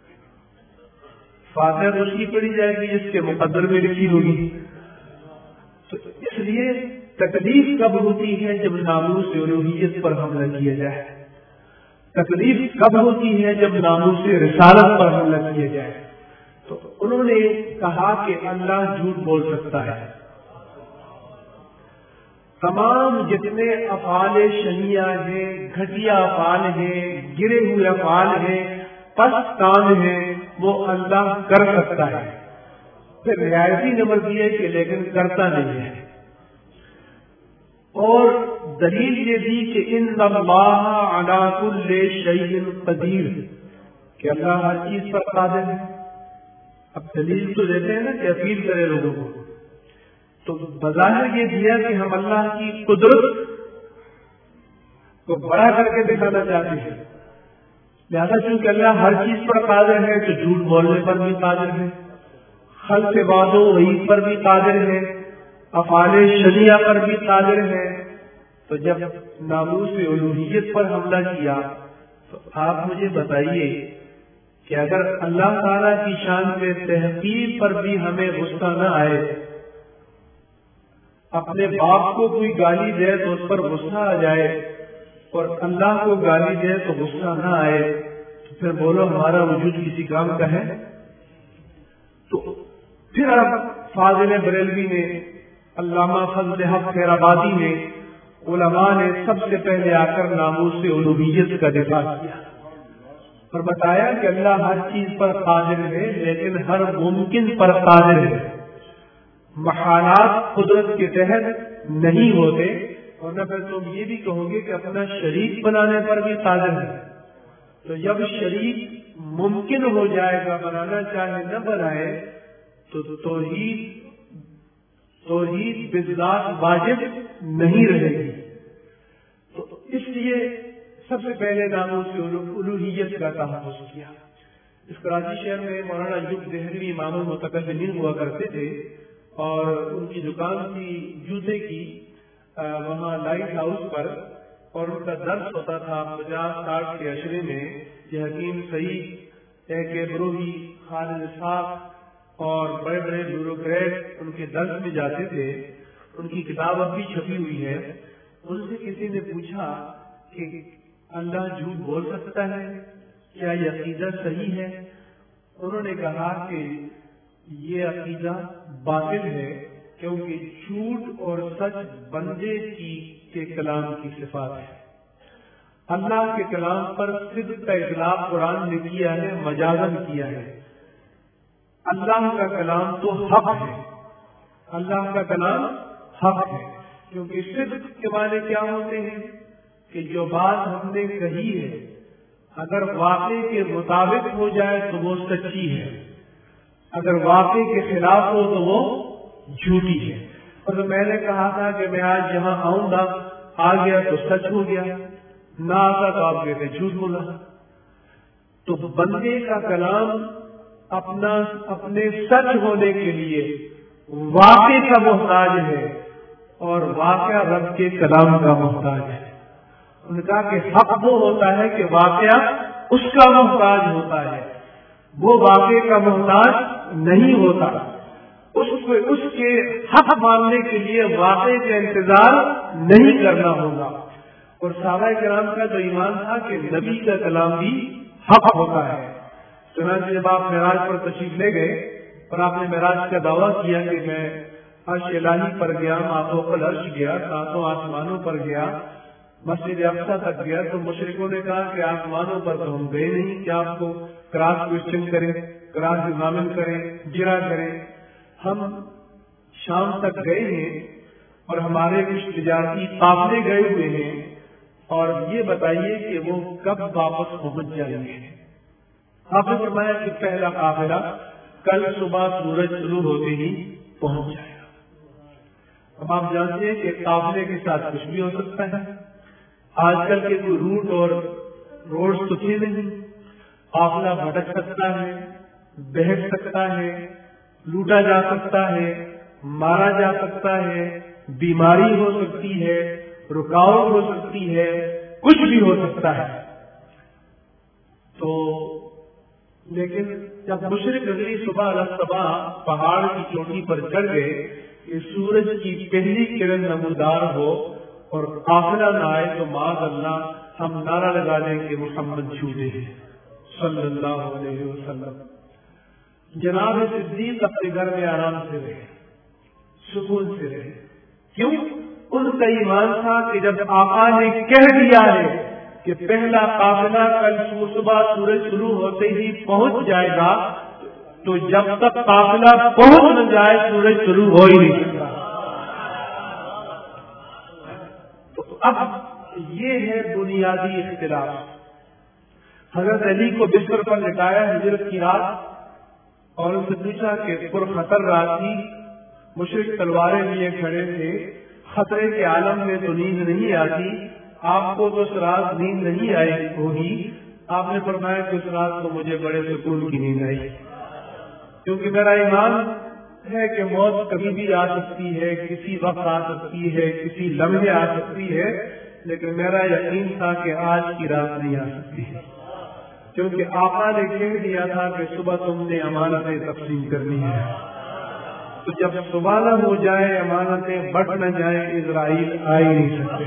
فاتحہ تو اس کی پڑھی جائے گی جس کے مقدر میں لکھی ہوگی. تو اس لیے تکلیف کب ہوتی ہے جب ناموس الوہیت پر حملہ کیا جائے. تکلیف کب ہوتی ہے جب ناموس رسالت پر حملہ کیا جائے. تو انہوں نے کہا کہ اللہ جھوٹ بول سکتا ہے. تمام جتنے افعال شنیع ہیں, گھٹیا افعال ہیں, گرے ہوئے افعال ہیں, پست کام ہیں, وہ اللہ کر سکتا ہے. پھر رعایتی نمبر دیے کہ لیکن کرتا نہیں ہے. اور دلیل یہ دی کہ ان اللہ علی کل شیء قدیر, کہ اللہ ہر چیز پر قادر ہے. اب دلیل تو دیتے ہیں نا کہ اپیل کرے لوگوں کو, تو بظاہر یہ دیا کہ ہم اللہ کی قدرت کو بڑا کر کے دکھانا چاہتے ہیں. لہٰذا چونکہ اللہ ہر چیز پر قادر ہے تو جھوٹ بولنے پر بھی قادر ہے, خلق وعد و وعید پر بھی قادر ہے, افعال شنیع پر بھی قادر ہے. تو جب ناموس الوہیت پر حملہ کیا تو آپ مجھے بتائیے کہ اگر اللہ تعالیٰ کی شان میں تحقیر پر بھی ہمیں غصہ نہ آئے, اپنے باپ کو کوئی گالی دے تو اس پر غصہ آ جائے اور اللہ کو گالی دے تو غصہ نہ آئے, تو پھر بولو ہمارا وجود کسی کام کا ہے؟ تو پھر اب فاضل بریلوی نے, علامہ فضل حق خیر آبادی نے, علماء نے سب سے پہلے آ کر ناموس الوہیت کا دفاع کیا اور بتایا کہ اللہ ہر چیز پر قادر ہے لیکن ہر ممکن پر قادر ہے. محالات قدرت کے تحت نہیں ہوتے, ورنہ پھر تم یہ بھی کہو گے کہ اپنا شریک بنانے پر بھی قادر ہے. تو جب شریک ممکن ہو جائے گا, بنانا چاہے نہ بنائے, تو توحید بالذات واجب نہیں رہے گی. تو اس لیے سب سے پہلے ناموس الوہیت کا تحفظ کیا. اس کراچی شہر میں مولانا ایوب دہلوی امام المتکلمین ہوا کرتے تھے اور ان کی دکان تھی جوتے کی وہاں لائٹ ہاؤس پر, اور ان کا درس ہوتا تھا 50-60 کے عشرے میں. یہ حکیم سعید ایک بروہی, خالد صاحب اور بڑے بڑے بیوروکریٹ ان کے درس میں جاتے تھے. ان کی کتاب اب بھی چھپی ہوئی ہے. ان سے کسی نے پوچھا کہ اللہ جھوٹ بول سکتا ہے, کیا یہ عقیدہ صحیح ہے؟ انہوں نے کہا کہ یہ عقیدہ باطل ہے, کیونکہ جھوٹ اور سچ بندے کے کلام کی صفات ہے. اللہ کے کلام پر صدق کا اطلاق قرآن نے کیا ہے, مجازن کیا ہے. اللہ کا کلام تو حق ہے, اللہ کا کلام حق ہے, کیونکہ صدق کے معنی کیا ہوتے ہیں کہ جو بات ہم نے کہی ہے اگر واقع کے مطابق ہو جائے تو وہ سچی ہے, اگر واقع کے خلاف ہو تو وہ جھوٹی ہے. اور میں نے کہا تھا کہ میں آج یہاں آؤں گا, آ گیا تو سچ ہو گیا, نہ آتا تو آپ کہتے جھوٹ بولا. تو بندے کا کلام اپنے سچ ہونے کے لیے واقع کا محتاج ہے اور واقعہ رب کے کلام کا محتاج ہے. ان نے کہا کہ حق وہ ہوتا ہے کہ واقعہ اس کا محتاج ہوتا ہے, وہ واقع کا محتاج نہیں ہوتا. اس کے حق ماننے کے لیے واقع کا انتظار نہیں کرنا ہوگا. اور صحابہ کرام کا تو ایمان تھا کہ نبی کا کلام بھی حق ہوتا ہے. چنانچہ جب آپ معراج پر تشریف لے گئے اور آپ نے معراج کا دعویٰ کیا کہ میں عرش الہی پر گیا, ماتو پر عرش گیا, ساتوں آسمانوں پر گیا, مسجد اقصی تک گیا تو مشرکوں نے کہا کہ آسمانوں پر تو ہم گئے نہیں کہ آپ کو کراس کوشچن کریں، کراس ایگزامن کریں، جرا کریں. ہم شام تک گئے ہیں اور ہمارے کچھ تجارتی قافلے گئے ہوئے ہیں، اور یہ بتائیے کہ وہ کب واپس پہنچ جائیں گے. آپ نے فرمایا کہ پہلا قافلہ کل صبح سورج طلوع ہوتے ہی پہنچ جائے گا. اب آپ جانتے ہیں کہ قافلے کے ساتھ کچھ بھی ہو سکتا ہے. آج کل کے کوئی روٹ اور روڈ تو تھے نہیں. قافلہ بھٹک سکتا ہے، بہک سکتا ہے، لوٹا جا سکتا ہے، مارا جا سکتا ہے، بیماری ہو سکتی ہے، رکاوٹ ہو سکتی ہے، کچھ بھی ہو سکتا ہے. تو لیکن جب مشرق اگلی صبح صبح پہاڑ کی چوٹی پر چڑھ گئے کہ سورج کی پہلی کرن نمودار ہو اور قافلہ نہ آئے تو معاذ اللہ ہم نعرہ لگا لیں کہ محمد جھوٹے ہیں صلی اللہ علیہ وسلم. جناب صدیق اپنے گھر میں آرام سے رہے، سکون سے رہے. کیوں؟ ان کا ایمان تھا کہ جب آقا نے کہہ دیا ہے کہ پہلا قافلہ کل صبح سورج شروع ہوتے ہی پہنچ جائے گا، تو جب تک قافلہ پہنچ نہ جائے سورج شروع ہو ہی نہیں سکتا. تو اب یہ ہے بنیادی اختلاف. حضرت علی کو بستر پر لٹایا ہجرت کی رات اور ان سے پوچھا کہ پرخطر رات تھی، مشرک تلواریں لیے کھڑے تھے، خطرے کے عالم میں تو نیند نہیں آتی، آپ کو تو اس رات نیند نہیں آئی ہوگی. آپ نے فرمایا کہ اس رات کو مجھے بڑے سکون کی نیند آئی، کیونکہ میرا ایمان ہے کہ موت کبھی بھی آ سکتی ہے، کسی وقت آ سکتی ہے، کسی لمحے آ سکتی ہے، لیکن میرا یقین تھا کہ آج کی رات نہیں آ سکتی ہے، کیونکہ آقا نے کہہ دیا تھا کہ صبح تم نے امانتیں تقسیم کرنی ہے. تو جب صبح نہ ہو جائے، امانتیں بٹ نہ جائیں، اسرائیل آ ہی نہیں سکتے.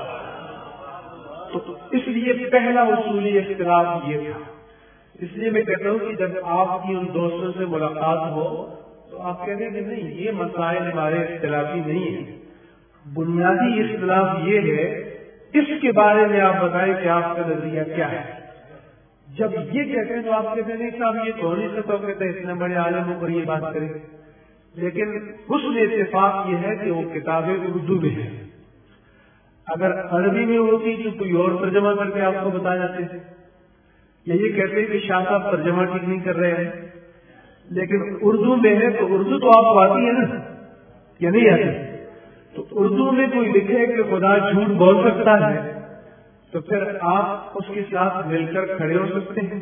تو اس لیے پہلا اصولی اختلاف یہ تھا. اس لیے میں کہتا ہوں کہ جب آپ کی ان دوستوں سے ملاقات ہو تو آپ کہتے ہیں کہ نہیں، یہ مسائل ہمارے اختلافی نہیں ہیں. بنیادی اختلاف یہ ہے، اس کے بارے میں آپ بتائیں کہ آپ کا نظریہ کیا ہے. جب یہ کہتے ہیں تو آپ کہتے ہیں نہیں صاحب یہ تو نہیں سکتا، کہتے ہیں اتنے بڑے عالم ہو کر یہ بات کریں. لیکن حسن اتفاق یہ ہے کہ وہ کتابیں اردو میں ہیں. اگر عربی میں ہوتی تو کوئی اور ترجمہ کر کے آپ کو بتا جاتے ہیں. یہ کہتے ہیں کہ شاہ صاحب ترجمہ ٹھیک نہیں کر رہے ہیں، لیکن اردو میں ہے تو اردو تو آپ کو آتی ہے نا یا نہیں آتی. تو اردو میں کوئی لکھے کہ خدا جھوٹ بول سکتا ہے تو پھر آپ اس کے ساتھ مل کر کھڑے ہو سکتے ہیں،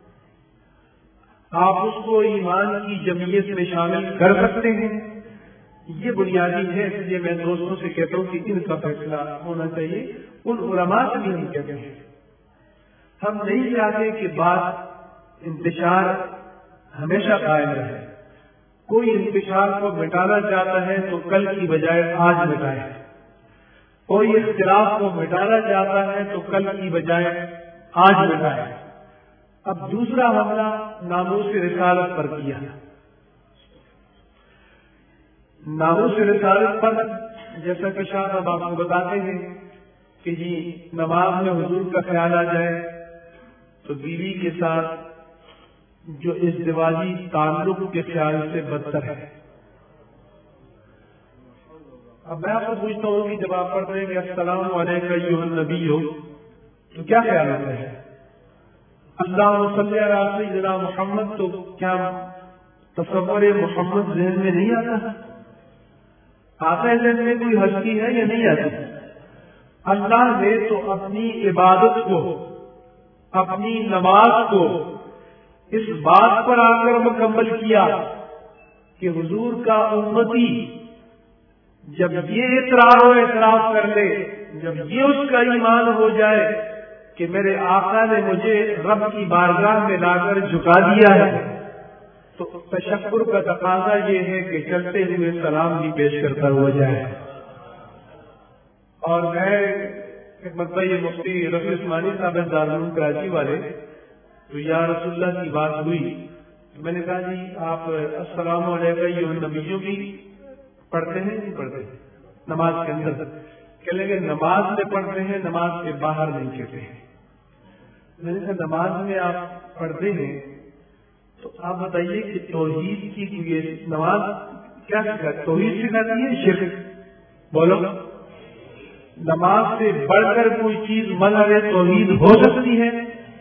آپ اس کو ایمان کی جمعیت میں شامل کر سکتے ہیں. یہ بنیادی ہے. اس لیے میں دوستوں سے کہتا ہوں کہ ان کا فیصلہ ہونا چاہیے. ان علماء سے بھی ہم کہتے ہیں، ہم نہیں چاہتے کہ بات انتشار ہمیشہ قائم رہے. کوئی انتشار کو مٹانا چاہتا ہے تو کل کی بجائے آج مٹائے. کوئی اختلاف کو مٹانا چاہتا ہے تو کل کی بجائے آج مٹائے. اب دوسرا حملہ ناموس رسالت پر کیا. ناموس رسالت پر جیسا کہ شاہ صاحب آپ کو بتاتے ہیں کہ جی نماز میں حضور کا خیال آ جائے تو بیوی کے ساتھ جو ازدواجی تعلق کے خیال سے بدتر ہے. اب میں آپ کو پوچھتا ہوں کہ جب آپ پڑھتے ہیں کہ السلام علیکم ایھا النبی ہو تو کیا خیال آتا ہے؟ اللہم صلی علی سیدنا محمد، تو کیا تصور محمد ذہن میں نہیں آتا؟ آتا ہے ذہن میں کوئی ہستی ہے یا نہیں آتی؟ اللہ نے تو اپنی عبادت کو، اپنی نماز کو اس بات پر آ کر مکمل کیا کہ حضور کا امتی جب یہ اقرار و اعتراف کر لے، جب یہ اس کا ایمان ہو جائے کہ میرے آقا نے مجھے رب کی بارگاہ میں لا کر جھکا دیا ہے، تو تشکر کا تقاضا یہ ہے کہ چلتے ہوئے سلام بھی پیش کرتا ہوا جائے. اور میں ایک مرتبہ یہ مفتی رفیع عثمانی صاحب دارالعلوم کراچی والے تو یا رسول اللہ کی بات ہوئی تو میں نے کہا جی آپ السلام علیکم ایھا النبی بھی پڑھتے ہیں نہیں پڑھتے نماز کے اندر؟ کہ لیکن نماز میں پڑھتے ہیں، نماز کے باہر نہیں کہتے ہیں۔ میں نے کہا نماز میں آپ پڑھتے ہیں تو آپ بتائیے کہ توحید کی یہ نماز کیا سکھاتی؟ توحید سکھاتی ہے شرک؟ بولو، نماز سے بڑھ کر کوئی چیز مذہب توحید ہو سکتی ہے؟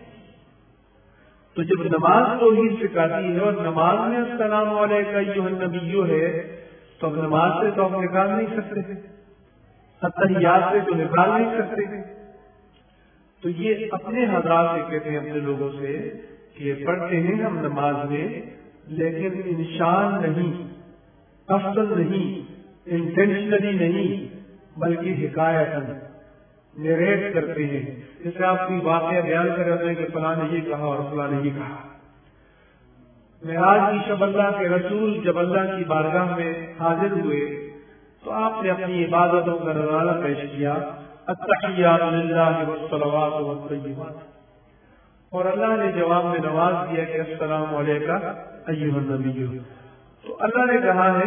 تو جب نماز توحید سکھاتی ہے اور نماز میں السلام علیکم ایھا النبی ہے تو اب نماز سے تو آپ نکال نہیں سکتے، اتحیات سے تو نکال نہیں سکتے۔ تو یہ اپنے حضرات سے کہتے ہیں، اپنے لوگوں سے کہ یہ پڑھتے ہیں ہم نماز میں، لیکن انشان نہیں، قصد نہیں، انٹینشنلی نہیں، بلکہ حکایتاً نریٹ کرتے ہیں۔ جیسے آپ کوئی واقعہ بیان کر رہے ہیں کہ فلاں نے یہ کہا اور فلاں نے یہ کہا۔ معراج کی شب اللہ کے رسول جب اللہ کی بارگاہ میں حاضر ہوئے تو آپ نے اپنی عبادتوں کا نظارہ پیش کیا، التحیات للہ والصلوات والطیبات، اور اللہ نے جواب میں نواز دیا کہ السلام علیکم ایھا النبی۔ تو اللہ نے کہا ہے،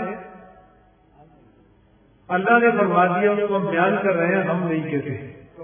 اللہ نے فرما دیا، اس کو ہم بیان کر رہے ہیں، ہم نہیں کہتے۔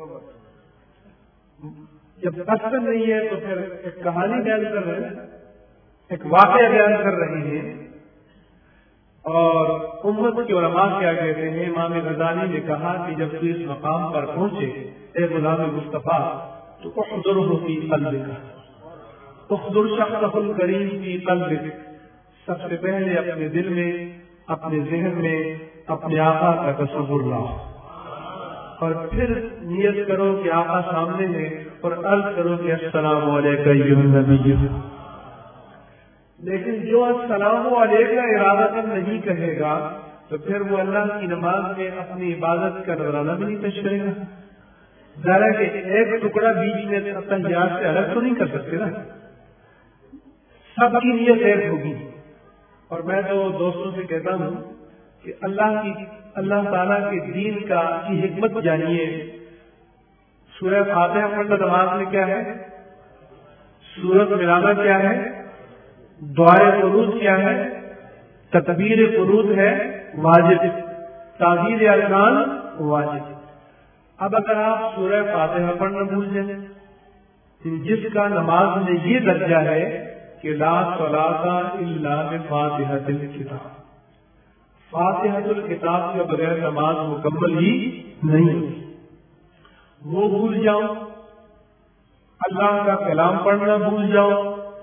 جب قصد نہیں ہے تو پھر ایک کہانی بیان کر رہے ہیں، ایک واقعہ بیان کر رہے ہیں۔ اور امت کے علماء کیا کہتے ہیں، امام غزالی نے کہا کہ جب تو اس مقام پر پہنچے اے غلام مصطفیٰ تو احضرہ فی قلبک، احضر شخصہ الکریم فی قلبک، سب سے پہلے اپنے دل میں، اپنے ذہن میں اپنے آقا کا تصور لاؤ، اور پھر نیت کرو کہ آقا سامنے ہے اور عرض کرو کہ السلام علیکم ایھا النبی۔ لیکن جو السلام علیکم ارادہ نہیں کہے گا تو پھر وہ اللہ کی نماز میں اپنی عبادت کا نذرانہ بھی نہیں پیش کرے گا۔ ذرا کہ ایک ٹکڑا بیچ میں تحیات سے الگ تو نہیں کر سکتے نا، سب کی نیت ایک ہوگی۔ اور میں تو دوستوں سے کہتا ہوں کہ اللہ تعالیٰ کے دین کی حکمت جانیے۔ سورہ فاتحہ پڑھنا نماز میں کیا ہے، سورت ملانا کیا ہے، دعائے قنوت کیا ہے، تکبیر قنوت ہے واجب، تعبیر ارکان واجب۔ اب اگر آپ سورہ فاتحہ پڑھنا بھول جائیں، جس کا نماز میں یہ درجہ ہے کہ لا صلاۃ الا بفاتحۃ الکتاب، فاتحۃ الکتاب کے بغیر نماز مکمل ہی نہیں ہوتی، وہ بھول جاؤ، اللہ کا کلام پڑھنا بھول جاؤ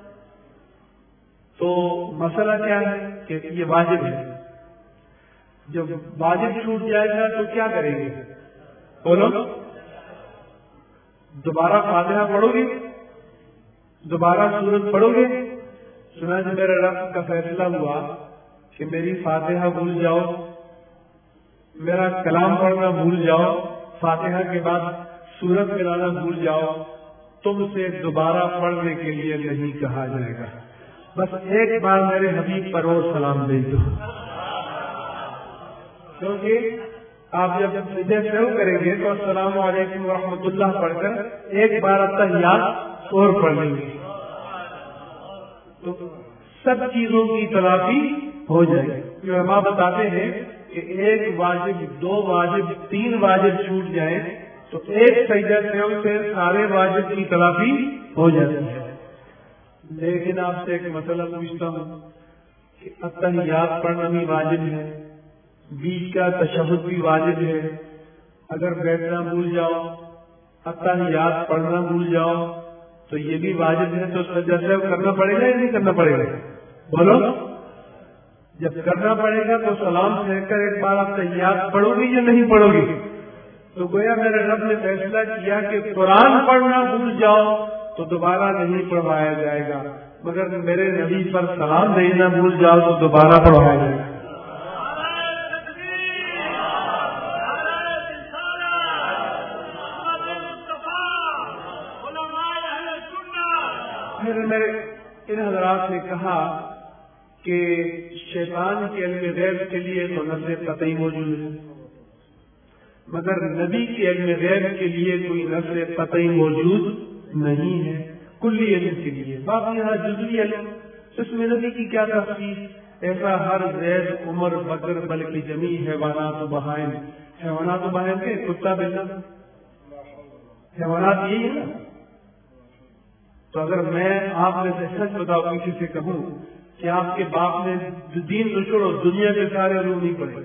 تو مسئلہ کیا ہے کہ یہ واجب ہے۔ جب واجب چھوٹ جائے گا تو کیا کریں گے؟ بولو، دوبارہ فاتحہ پڑھو گے، دوبارہ سورت پڑھو گے؟ سنا جب میرے رب کا فیصلہ ہوا کہ میری فاتحہ بھول جاؤ، میرا کلام پڑھنا بھول جاؤ، فاتحہ کے بعد سورت ملانا بھول جاؤ، تم سے دوبارہ پڑھنے کے لیے نہیں کہا جائے گا، بس ایک بار میرے حبیب پر اور سلام دے دو۔ کیونکہ آپ جب سجدے شروع کریں گے تو السلام علیکم ورحمۃ اللہ پڑھ کر ایک بار التحیات اور پڑھ لیں گے تو سب چیزوں کی تلافی ہو جائے گی۔ علماء بتاتے ہیں کہ ایک واجب، دو واجب، تین واجب چھوٹ جائیں تو ایک سجدہ سے سارے واجب کی تلافی ہو جاتی ہے۔ لیکن آپ سے ایک مسئلہ پوچھتا ہوں کہ التحیات پڑھنا بھی واجب ہے، بیچ کا تشہد بھی واجب ہے، اگر بیٹھنا بھول جاؤ، التحیات پڑھنا بھول جاؤ تو یہ بھی واجب ہے، تو سجدہ کرنا پڑے گا یا نہیں کرنا پڑے گا؟ بولو، جب کرنا پڑے گا تو سلام پھینک کر ایک بار التحیات پڑھو گی یا نہیں پڑھو گی؟ تو گویا میرے رب نے فیصلہ کیا کہ قرآن پڑھنا بھول جاؤ تو دوبارہ نہیں پڑھوایا جائے گا، مگر میرے نبی پر سلام بھیجنا بھول جاؤ تو دوبارہ پڑھوایا جائے گا۔ میرے ان حضرات نے کہا کہ شیطان کے علم غیب کے لیے تو نصر قطعی موجود ہے، مگر نبی کے علم غیب کے لیے کوئی نصر قطعی موجود نہیں ہے، کلی علم کے لیے۔ باقی یہاں جزوی علم، اس میں نبی کی کیا تفصیل، ایسا ہر زید عمر بکر بلکہ جمی حیوانات و بہائم. حیوانات و بہائم کے کتا بلا حیوانات یہی ہے نا. تو اگر میں آپ میں سے سچ بتاؤ کسی سے کہوں کہ آپ کے باپ نے دین تو چھوڑو دنیا کے سارے علوم نہیں پڑھے,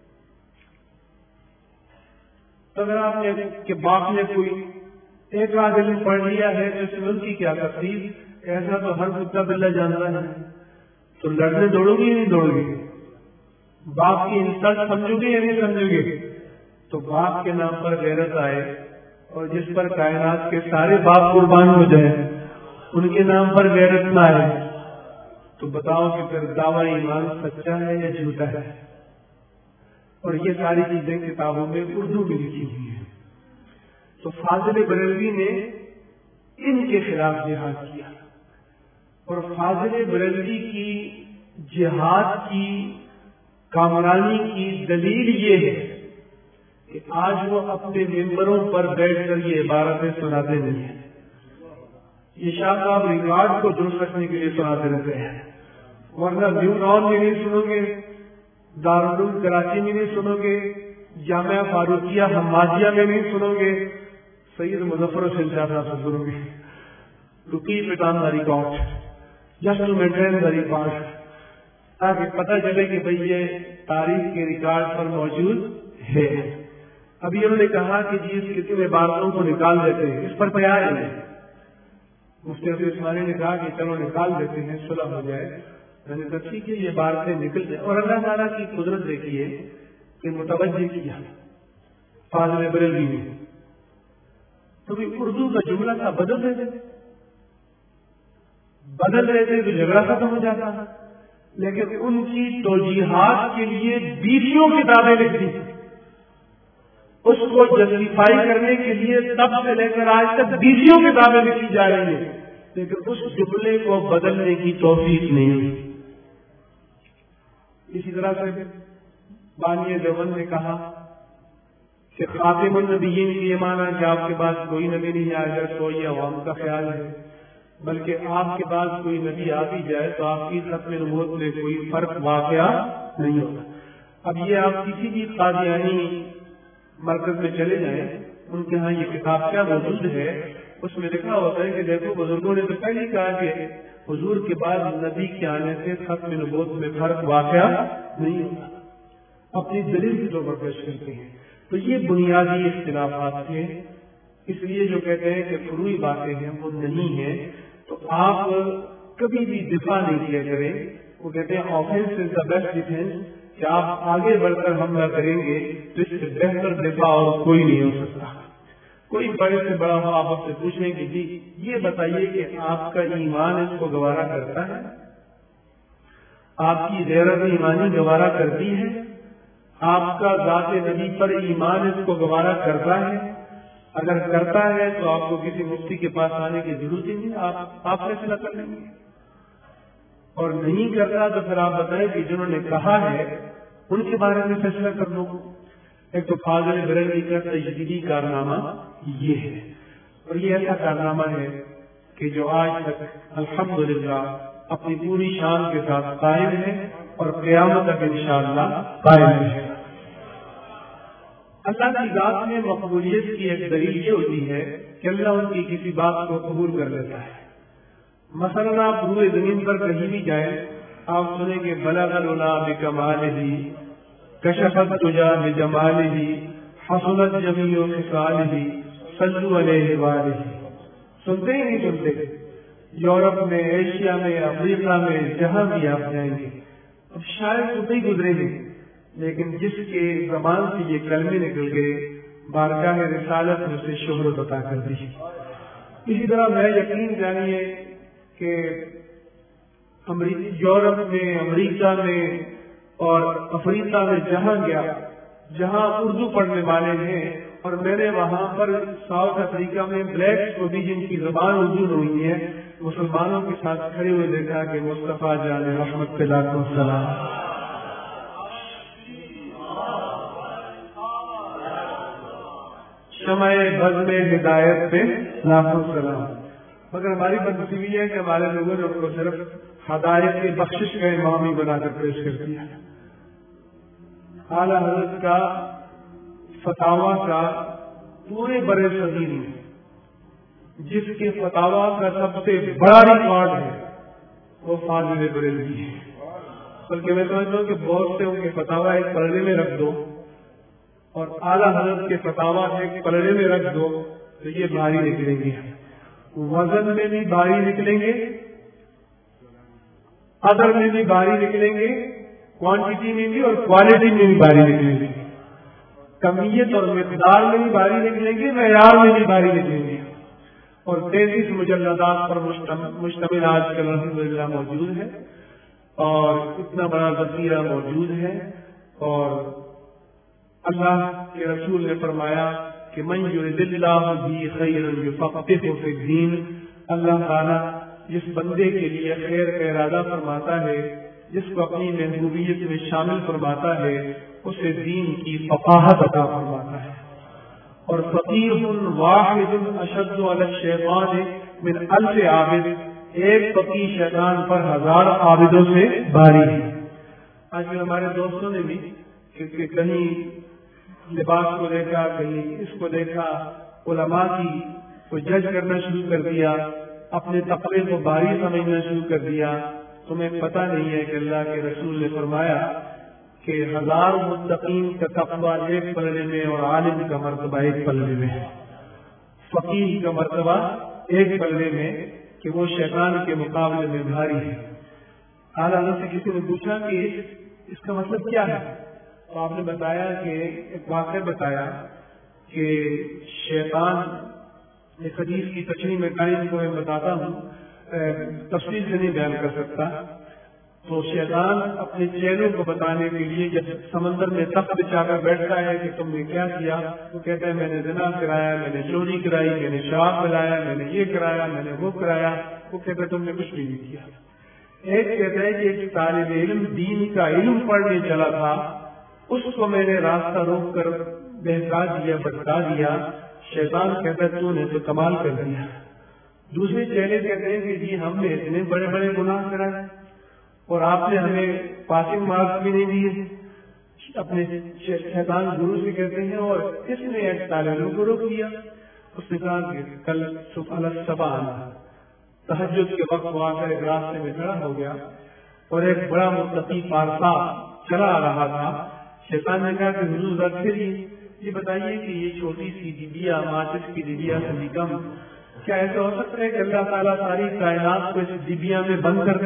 تو اگر آپ نے کہ باپ نے کوئی ایک آدھ علم پڑھ لیا ہے تو اس میں ان کی کیا تقریر, ایسا تو ہر کتا بلا جانتا ہے. تو لڑنے دوڑو گے یا نہیں دوڑو گے؟ باپ کی انسلٹ سمجھو گے یا نہیں سمجھو گے؟ تو باپ کے نام پر غیرت آئے اور جس پر کائنات کے سارے باپ قربان ہو جائیں ان کے نام پر غیرت نہ آئے, تو بتاؤ کہ پھر دعویٰ ایمان سچا ہے یا جھوٹا ہے؟ اور یہ ساری چیزیں کتابوں میں اردو میں لکھی ہوئی ہیں. تو فاضل بریلوی نے ان کے خلاف جہاد کیا, اور فاضل بریلوی کی جہاد کی کامرانی کی دلیل یہ ہے کہ آج وہ اپنے ممبروں پر بیٹھ کر یہ عبارتیں سناتے نہیں ہیں. یہ شاہ صاحب ریکارڈ کو درست رکھنے کے لیے سناتے رہتے ہیں, ورنہ نیو ٹاؤن میں نہیں سنو گے, دارالعلوم کراچی میں نہیں سنو گے, جامعہ فاروقیہ حمادیہ میں نہیں سنو گے, سید مظفر حسین شاہ صاحب سے سنو گے. To keep it on the record, just to maintain the record, تاکہ پتہ چلے کہ بھئی یہ تاریخ کے ریکارڈ پر موجود ہے. ابھی انہوں نے کہا کہ جی اس قسم میں عبارتوں کو نکال دیتے ہیں, اس پر تیار ہے. مفتی عبد الرحمانی نے کہا کہ چلو نکال دیتے ہیں, صلح ہو جائے. میں نے کہا ٹھیک ہے یہ باتیں نکل جائے. اور اللہ تعالیٰ کی قدرت دیکھیے کہ متوجہ کیا فاضل بریلوی نے, تو اردو کا جملہ تھا بدل دیتے تو جھگڑا ختم ہو جاتا, لیکن ان کی توجیحات کے لیے 20 کتابیں لکھ دی. اس کو جسٹیفائی کرنے کے لیے تب سے لے کر آج تک 20 کتابیں لکھی جا رہی ہیں, لیکن اس جملے کو بدلنے کی توفیق نہیں ہوئی. اسی طرح سے بانی دیوبند نے کہا کہ خاتم النبیین کی یہ مانا کہ آپ کے پاس کوئی نبی نہیں آئے گا, تو یہ عوام کا خیال ہے, بلکہ آپ کے پاس کوئی نبی آ بھی جائے تو آپ کی ختم نبوت میں کوئی فرق واقعہ نہیں ہوگا. اب یہ آپ کسی بھی قادیانی مرکز میں چلے جائیں, ان کے ہاں یہ کتاب کیا موجود ہے, اس میں لکھا ہوتا ہے کہ دیکھو بزرگوں نے تو پہلے کہا کہ حضور کے بعد نبی کے آنے سے ختم نبوت میں فرق واقعہ نہیں ہوتا, اپنی دلیل کی طور پر پیش کرتے ہیں. تو یہ بنیادی اختلافات ہیں, اس لیے جو کہتے ہیں کہ فروعی باتیں ہیں وہ نہیں ہیں. تو آپ کبھی بھی دفاع نہیں کیا کریں. وہ کہتے ہیں offence is the best defence, کہ آپ آگے بڑھ کر حملہ کریں گے تو اس سے بہتر دفاع اور کوئی نہیں ہو سکتا. کوئی بڑے سے بڑا ہو آپ سے پوچھیں کہ جی یہ بتائیے کہ آپ کا ایمان اس کو گوارا کرتا ہے, آپ کی غیرت ایمانی گوارا کرتی ہے, آپ کا ذات نبی پر ایمان اس کو گوارا کرتا ہے. اگر کرتا ہے تو آپ کو کسی مفتی کے پاس آنے کی ضرورت ہی نہیں, آپ فیصلہ کر لیں گے. اور نہیں کرتا تو پھر آپ بتائیں کہ جنہوں نے کہا ہے ان کے بارے میں فیصلہ کر لو. ایک تو فاضل بریلوی کا تجدیدی کارنامہ یہ ہے, اور یہ ایسا کارنامہ ہے کہ جو آج تک الحمدللہ اپنی پوری شان کے ساتھ قائم ہے اور قیامت تک انشاءاللہ قائم ہے. اللہ کی ذات میں مقبولیت کی ایک دلیل یہ ہوتی ہے کہ اللہ ان کی کسی بات کو قبول کر لیتا ہے. مثلاً آپ روئے زمین پر کہیں بھی جائیں, آپ سنیں کہ بلغ العلا بکمالہ, کشفت تجا بجمالہ, حسنت جمیع خصالہ, صلوا علیہ وآلہ. سنتے ہی نہیں سنتے. یورپ میں, ایشیا میں, افریقہ میں, جہاں بھی آپ جائیں گے اب شاید سنتے ہی گزرے گے, لیکن جس کے زبان سے یہ کلمے نکل گئے بارگاہ رسالت نے اسے شہرت عطا کر دی. اسی طرح میں یقین جانیے کہ یورپ میں, امریکہ میں اور افریقہ میں جہاں گیا, جہاں اردو پڑھنے والے ہیں, اور میں نے وہاں پر ساؤتھ افریقہ میں بلیکس کو بھی جن کی زبان اردو ہوئی ہے مسلمانوں کے ساتھ کھڑے ہوئے دیکھا کہ مصطفیٰ جان رحمت پہ لاکھوں سلام. شمع بزم ہدایت پہ لاکھوں سلام. مگر ہماری بدنصیبی ہے کہ ہمارے لوگوں نے ان کو صرف ہدایت بخشش کا امام بنا کر پیش کر دیا. اعلیٰ حضرت کا فتاوا کا پورے برے صغیر میں جس کے فتاوا کا سب سے بڑا ریکارڈ ہے وہ فاضل بریلوی ہے. بلکہ میں سمجھتا ہوں کہ بہت سے ان کے فتاوا ایک پلڑے میں رکھ دو اور اعلیٰ حضرت کے فتاوا ایک پلڑے میں رکھ دو تو یہ بھاری نکلیں گے. وزن میں بھی بھاری نکلیں گے, قدر میں بھی بھاری نکلیں گے, کوانٹٹی میں بھی اور کوالٹی میں بھی بھاری نکلیں گے, کمیت اور مقدار میں بھی بھاری نکلیں گے, معیار میں بھی بھاری نکلیں گے. اور 33 مجلدات پر مشتمل آج کل الحمدللہ موجود ہے اور اتنا بڑا ذخیرہ موجود ہے. اور اللہ کے رسول نے فرمایا کہ من یرد اللہ بہ خیرا یفقہہ فی الدین, اللہ تعالیٰ جس بندے کے لیے خیر کا ارادہ فرماتا ہے, جس کو اپنی محبوبیت میں شامل فرماتا ہے, اسے دین کی فقاہت عطا فرماتا ہے. اور فقیہ واحد اشد علی الشیطان من الف عابد, ایک فقیہ شیطان پر 1000 عابدوں سے بھاری ہے. آج کل ہمارے دوستوں نے بھی کہ کہیں لباس کو دیکھا, کہیں اس کو دیکھا, علماء کی کو جج کرنا شروع کر دیا, اپنے تقوی کو بھاری سمجھنا شروع کر دیا. تمہیں پتہ نہیں ہے کہ اللہ کے رسول نے فرمایا کہ 1000 متقین کا تقویٰ ایک پلڑے میں اور عالم کا مرتبہ ایک پلڑے میں, فقیہ کا مرتبہ ایک پلڑے میں, کہ وہ شیطان کے مقابلے میں بھاری ہے. اعلیٰ سے کسی نے پوچھا کہ اس کا مطلب کیا ہے, تو آپ نے بتایا کہ ایک واقعہ بتایا کہ شیطان, ایک حدیث کی تشریح میں قائم کو میں بتاتا ہوں, تفصیل سے نہیں بیان کر سکتا. تو شیطان اپنے چہروں کو بتانے کے لیے جب سمندر میں تخت بچھا کر بیٹھتا ہے کہ تم نے کیا کیا, تو کہتا ہے میں نے زنا کرایا, میں نے چوری کرائی, میں نے شراب پلایا, میں نے یہ کرایا, میں نے وہ کرایا. وہ کہتا ہے تم نے کچھ بھی نہیں کیا. ایک کہتا ہے کہ ایک طالب علم دین کا علم پڑھنے چلا تھا, اس کو میں نے راستہ روک کر بہکا دیا, بھٹکا دیا. شیطان کہتا ہے تو نے تو کمال کر دیا. دوسرے چہرے کہتے ہیں کہ جی ہم نے اتنے بڑے بڑے گناہ کرائے اور آپ نے ہمیں پاسنگ مارکس بھی نہیں دیے. اپنے شیطان گرو سے کہتے ہیں اور اس نے ایک طالب علم کو روک دیا. اس نے کہا کہ کل صبح تہجد کے وقت وہ آ کر ایک راستے میں کھڑا ہو گیا اور ایک بڑا متقی پارسا چلا آ رہا تھا. شیطان نے کہا کہ حضور ذرا پھر یہ بتائیے کہ یہ چھوٹی سی ڈبیا, ماچس کی ڈبیا سے بھی کم, کیا ایسا ہو سکتا ہے کہ اللہ تعالیٰ ساری کائنات کو اس ڈبیا میں بند کر دے؟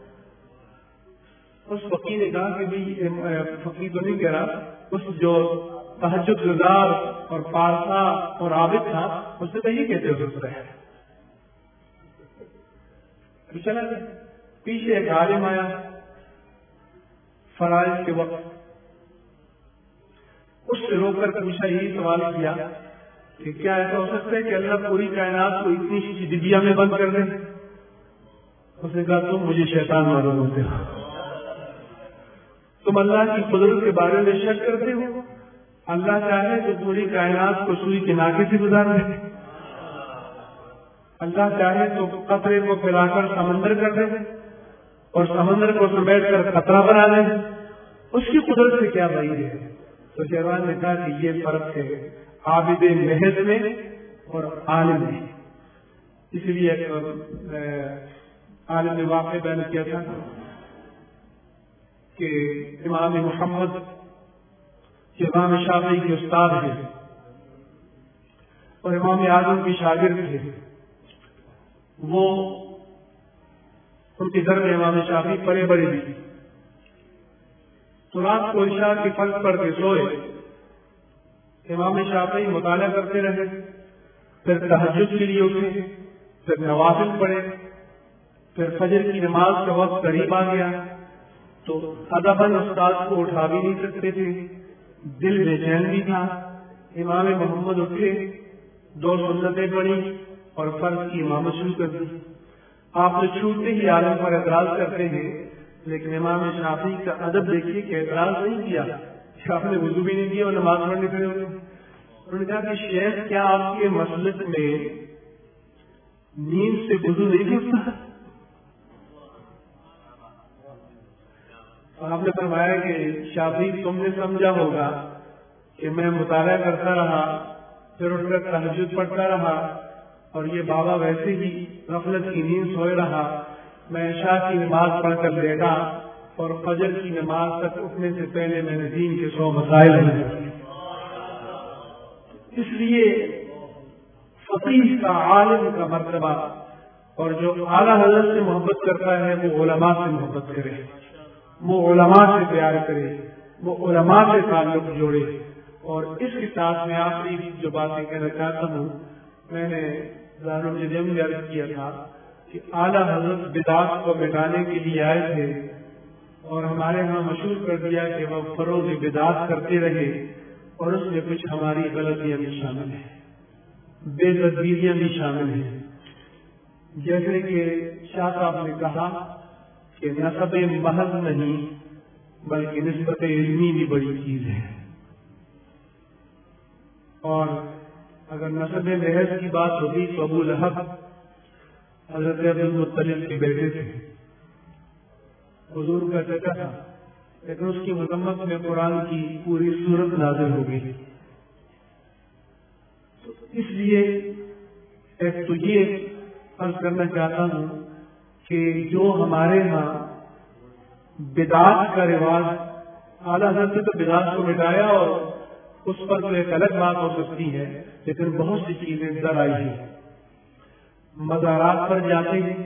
اس فقیر نے کہا کہ بھائی فقیر تو نہیں کہہ رہا, اس جو تہجد گزار اور پارسا اور عابد تھا اس نے تو یہ کہتے ہو سکتا ہے. چلا پیچھے ایک عالم آیا فرائض کے وقت, اس سے روک کر پوچھا, یہی سوال کیا کہ کیا ایسا ہو سکتا ہے کہ اللہ پوری کائنات کو اتنی سی ڈبیا میں بند کر دے؟ اس نے کہا تم مجھے شیطان معلوم ہوتے ہو, تم اللہ کی قدرت کے بارے میں شک کرتے ہو. اللہ چاہے تو پوری کائنات کو سوئی کے ناکے سے گزار دے, اللہ چاہے تو قطرے کو پھیلا کر سمندر کر دے اور سمندر کو سمیٹ کر قطرہ بنا دے. اس کی قدرت سے کیا بعید ہے؟ تو شیطان نے کہا کہ یہ فرق ہے عابد محض میں اور عالم میں. اس لیے عالم نے واقع بیان کیا تھا کہ امام محمد امام شافعی کے استاد ہیں اور امام اعظم کی شاگرد تھے. وہ ان کے گھر میں امام شافعی پلے بڑے بھی. تو رات کو عشاء کی فرض پڑھ کے سوئے. امام شافعی مطالعہ کرتے رہے, پھر تہجد کے لیے اٹھے, پھر نوافل پڑھے, پھر فجر کی نماز کا وقت قریب آ گیا تو ادباً استاد کو اٹھا بھی نہیں سکتے تھے, دل بے چین بھی تھا. امام محمد اٹھے, 2 سنتیں پڑھی اور فرض کی امامت شروع کر دی. آپ نے چھوٹتے ہی عالم پر اعتراض کرتے ہیں, لیکن امام شافعی کا ادب دیکھیے کہ اعتراض نہیں کیا, آپ نے وضو بھی نہیں کیا اور نماز پڑھنے کھڑے ہوئے. انہوں نے کہا کہ شیخ کیا آپ کے مسلک میں نیند سے وضو نہیں کرتا؟ آپ نے فرمایا کہ شافعی تم نے سمجھا ہوگا کہ میں مطالعہ کرتا رہا پھر اٹھ کر تہجد پڑھتا رہا اور یہ بابا ویسے ہی غفلت کی نیند سوئے رہا، میں عشاء کی نماز پڑھ کر لیٹا اور فجر کی نماز تک اٹھنے سے پہلے میں نے دین کے 100 مسائل حل کیے۔ اس لیے فقیہ کا، عالم کا مرتبہ، اور جو اعلیٰ حضرت سے محبت کرتا ہے وہ علماء سے محبت کرے، وہ علماء سے پیار کرے، وہ علماء سے تعلق جوڑے۔ اور اس کے ساتھ میں آخری جو باتیں کہنا چاہتا ہوں، میں نے دارالعلوم میں عرض کیا تھا کہ اعلیٰ حضرت بدعات کو مٹانے کے لیے آئے تھے اور ہمارے ہاں مشہور کر دیا کہ وہ فروغ بدعات کرتے رہے، اور اس میں کچھ ہماری غلطیاں بھی شامل ہیں، بے تدبیریاں بھی شامل ہیں۔ جیسے کہ شاہ صاحب نے کہا کہ نسب محض نہیں بلکہ نسبت علمی بھی بڑی چیز ہے، اور اگر نسب محض کی بات ہوتی تو ابو لہب حضرت عبد المطلب کے بیٹے تھے، حضور کا چچا تھا، لیکن اس کی مذمت میں قرآن کی پوری صورت نازل ہو گئی۔ تو اس لیے ایک تو یہ عرض کرنا چاہتا ہوں کہ جو ہمارے ہاں بدعات کا رواج، اعلیٰ حضرت نے تو بدعات کو مٹایا اور اس پر تو ایک الگ بات ہو سکتی ہے، لیکن بہت سی چیزیں در آئی ہیں۔ مزارات پر جاتے ہیں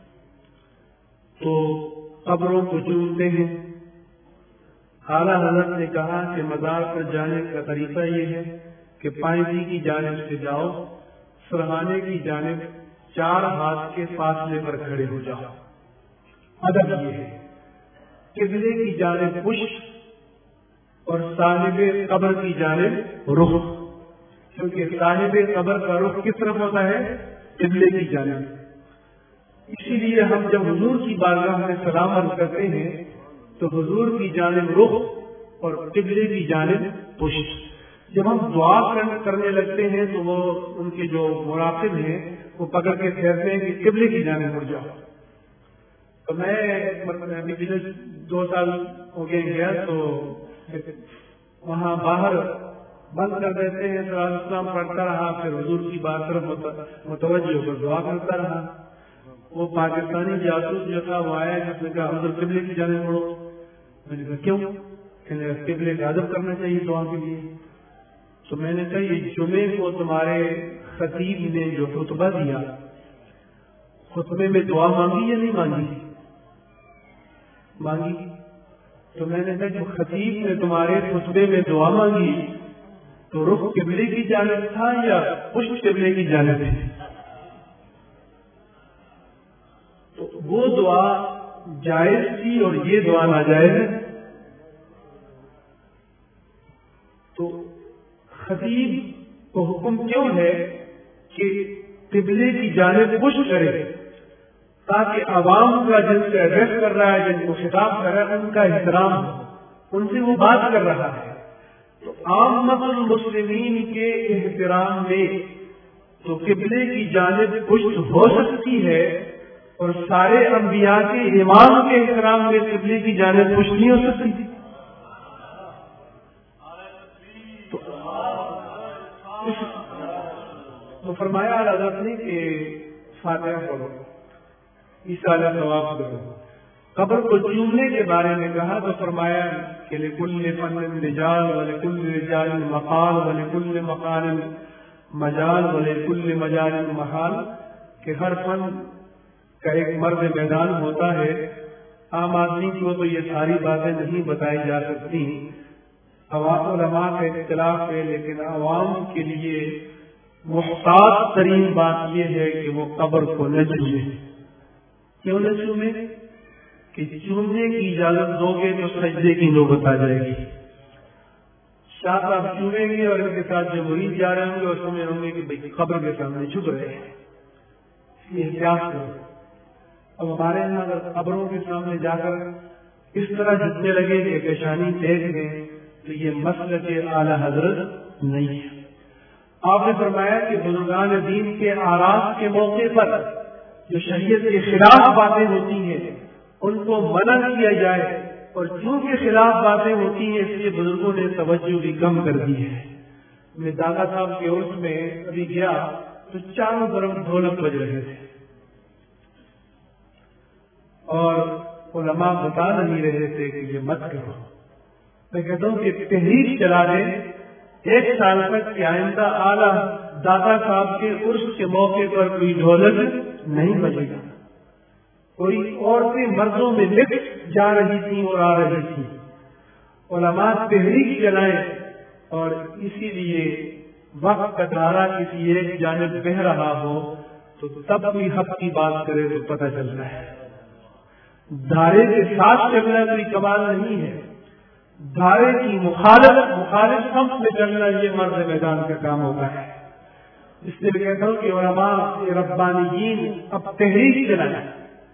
تو قبروں کو چومتے ہیں۔ اعلیٰ حضرت نے کہا کہ مزار پر جانے کا طریقہ یہ ہے کہ پائیں کی جانب سے جاؤ، سرہانے کی جانب 4 ہاتھ کے فاصلے پر کھڑے ہو جاؤ۔ ادب یہ ہے، قبلے کی جانب پشت اور صاحب قبر کی جانب رخ، کیونکہ صاحب قبر کا رخ کس طرف ہوتا ہے؟ قبلے کی جانب۔ اسی لیے ہم جب حضور کی بارگاہ میں سلام عرض کرتے ہیں تو حضور کی جانب رخ اور قبلے کی جانب پشت۔ جب ہم دعا کرنے لگتے ہیں تو وہ ان کے جو مراقب ہیں وہ پکڑ کے کہتے ہیں کہ قبلے کی جانب مڑ جاؤ۔ تو میں ابھی پچھلے 2 سال ہو گئے گیا تو وہاں باہر بند کر دیتے ہیں، تو اسلام پڑھتا رہا، پھر حضور کی بات طرف متوجہ ہو کر دعا کرتا رہا۔ وہ پاکستانی جاسوس جو تھا وہ آیا، جس نے کہا حضرت قبلے کی جانب مڑو۔ میں نے کہا کیوں؟ قبلے کا ادب کرنا چاہیے دعا کے لیے۔ تو میں نے کہا یہ جمعے کو تمہارے خطیب نے جو خطبہ دیا، خطبے میں دعا مانگی یا نہیں مانگی؟ مانگی۔ تو میں نے کہا جو خطیب نے تمہارے خطبے میں دعا مانگی تو رخ قبلے کی جانب تھا یا پشت قبلے کی جانب تھی؟ تو وہ دعا جائز تھی اور یہ دعا ناجائز ہے۔ تو خطیب کو حکم کیوں ہے کہ قبلے کی جانب پشت کرے تاکہ عوام کا جن سے ایڈریس کر رہا ہے، جن کو خطاب کر رہا ہے، ان کا احترام ہو، ان سے وہ بات کر رہا ہے۔ تو عامت المسلمین کے احترام میں تو قبلے کی جانب پشت ہو سکتی ہے، اور سارے انبیاء کے امام کے احترام میں قبلے کی جانب پشت نہیں ہو سکتی۔ تو فرمایا حضرت نے کہ فاتحہ پڑھو، ایصال ثواب کرو۔ قبر کو چومنے کے بارے میں کہا تو فرمایا کہ لکل فن رجال ولکل رجال مقال ولکل مقال مجال ولکل مجال محال، کہ ہر فن کا ایک مرد میدان ہوتا ہے۔ عام آدمی کو تو یہ ساری باتیں نہیں بتائی جا سکتی، علماء کا اختلاف ہے، لیکن عوام کے لیے محتاط ترین بات یہ ہے کہ وہ قبر کو نہ چومے۔ کیوں نہ چومے؟ کہ چومنے کی اجازت دو گے تو سجدے کی نوبت آ جائے گی۔ شاہ صاحب چومیں گے اور ان کے ساتھ جو مرید جا رہے ہوں گے اور سمجھ ہوں گے کہ بھائی قبر کے سامنے چھپ رہے ہیں، یہ احتیاط کرو۔ اب ہمارے یہاں اگر قبروں کے سامنے جا کر اس طرح جھکنے لگے کہ پیشانی دیکھ دیں تو یہ مسلک اعلیٰ حضرت نہیں ہے۔ آپ نے فرمایا کہ بزرگان دین کے آراز کے موقع پر جو شریعت کے خلاف باتیں ہوتی ہیں ان کو منع کیا جائے، اور چونکہ خلاف باتیں ہوتی ہیں اس لیے بزرگوں نے توجہ بھی کم کر دی ہے. میں دادا صاحب کے عرس میں ابھی گیا تو چاروں طرف ڈھولک بج رہے تھے اور علماء بتا نہیں رہے تھے کہ یہ مت کرو. میں کہتا ہوں کہ تحریک چلا دیں 1 سال تک کہ آئندہ اعلیٰ دادا صاحب کے عرس کے موقع پر کوئی ڈھولک نہیں بجے گا. کوئی عورتیں مردوں میں لکھ جا رہی تھیں اور آ رہی تھیں. علماء تحریک چلائیں اور اسی لیے وقت کا دھارا کسی ایک جانب بہ رہا ہو تو تب کوئی حق کی بات کرے تو پتہ چلتا ہے. دھارے کے ساتھ چلنا کوئی کمال نہیں ہے. دھارے کی مخالف سمت میں چلنا یہ مرد میدان کا کام ہوتا ہے. اس لیے کہتا ہوں کہ علماء ربانیین اب تحریک چلائیں.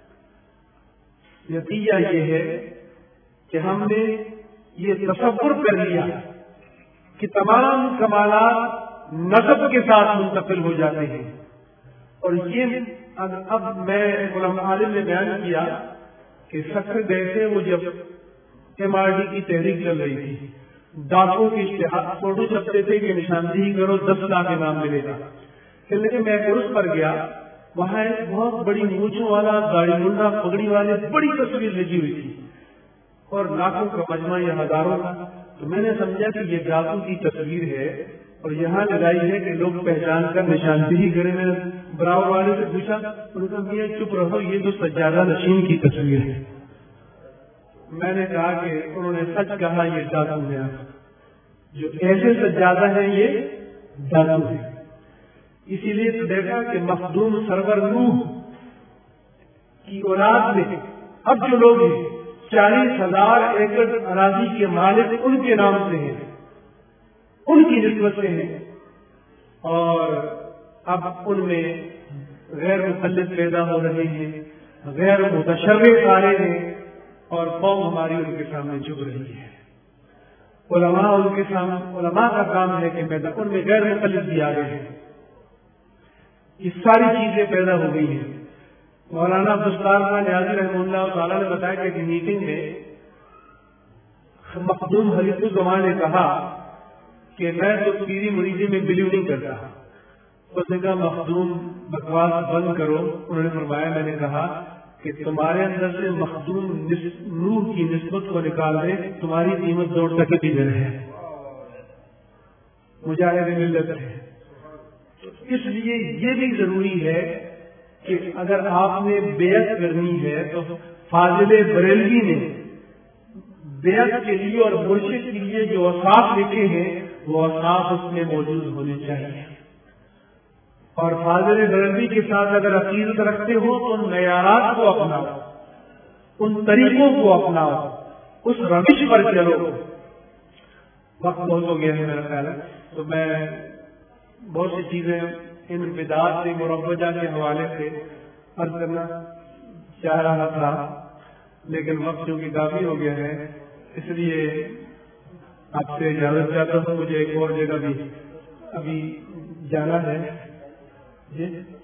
نتیجہ یہ ہے کہ ہم نے یہ تصور کر لیا کہ تمام کمالات نسب کے ساتھ منتقل ہو جاتے ہیں. اور یہ اب میں عالم نے بیان کیا کہ سکر گئے تھے وہ جب MRD کی تحریک چل رہی تھی. ڈاکوں کے اشتہار فوٹو چھپتے تھے کہ نشاندہی کرو 10 لاکھ انعام ملے گا. لیکن میں عرس پر گیا وہاں ایک بہت بڑی مونچھوں والا گاڑی منڈا پگڑی والے بڑی تصویر لگی ہوئی تھی اور لاکھوں کا مجمع یا ہزاروں کا. تو میں نے سمجھا کہ یہ ڈاکو کی تصویر ہے اور یہاں لگائی ہے کہ لوگ پہچان کر نشاندہی کریں. میں براؤ والے سے پوچھا انہوں نے کہا چپ رہو یہ تو سجادہ نشین کی تصویر ہے. میں نے کہا کہ انہوں نے سچ کہا یہ ڈاکو ہے. جو ایسے سجادہ ہیں یہ ڈاکو ہے. اسی لیے تو دیکھا کہ مخدوم سرور نوح کی اولاد میں اب جو لوگ ہیں 40,000 ایکڑ اراضی کے مالک ان کے نام سے ہیں, ان کی نسبت سے ہیں. اور اب ان میں غیر مخلص پیدا ہو رہے ہیں, غیر متشرف آ رہے ہیں اور قوم ہماری ان کے سامنے جھک رہی ہے. علماء ان کے سامنے, علماء کا کام ہے کہ ان میں غیر مخلص بھی آ رہے ہیں. یہ ساری چیزیں پیدا ہو گئی ہیں. مولانا عبدالستار خان نیازی رحمہ اللہ تعالیٰ نے بتایا کہ ایک میٹنگ میں مخدوم حلیف الزمان نے کہا کہ میں تو پیری مریدی میں بلیو نہیں کرتا. اس نے کہا مخدوم بکواس بند کرو. انہوں نے فرمایا میں نے کہا کہ تمہارے اندر سے مخدوم نور کی نسبت کو نکال دے تمہاری قیمت 2 ٹکے کی در ہے, مجاہد ملت ہے. اس لیے یہ بھی ضروری ہے کہ اگر آپ نے بیعت کرنی ہے تو فاضل بریلوی نے بیعت کے لیے اور مرشد کے لیے جو اوصاف لکھے ہیں وہ اوصاف اس میں موجود ہونے چاہیے. اور فاضل بریلوی کے ساتھ اگر عقیدت رکھتے ہو تو ان معیارات کو اپناؤ, ان طریقوں کو اپناؤ, اس روش پر چلو. وقت بہت ہو گیا ہے میرا خیال ہے, تو میں بہت سی چیزیں ان بدعات سے مروجہ کے حوالے سے عرض کرنا چاہ رہا تھا, لیکن وقت چونکہ کافی ہو گیا ہے اس لیے آپ سے اجازت چاہتا ہوں. مجھے ایک اور جگہ بھی ابھی جانا ہے. جی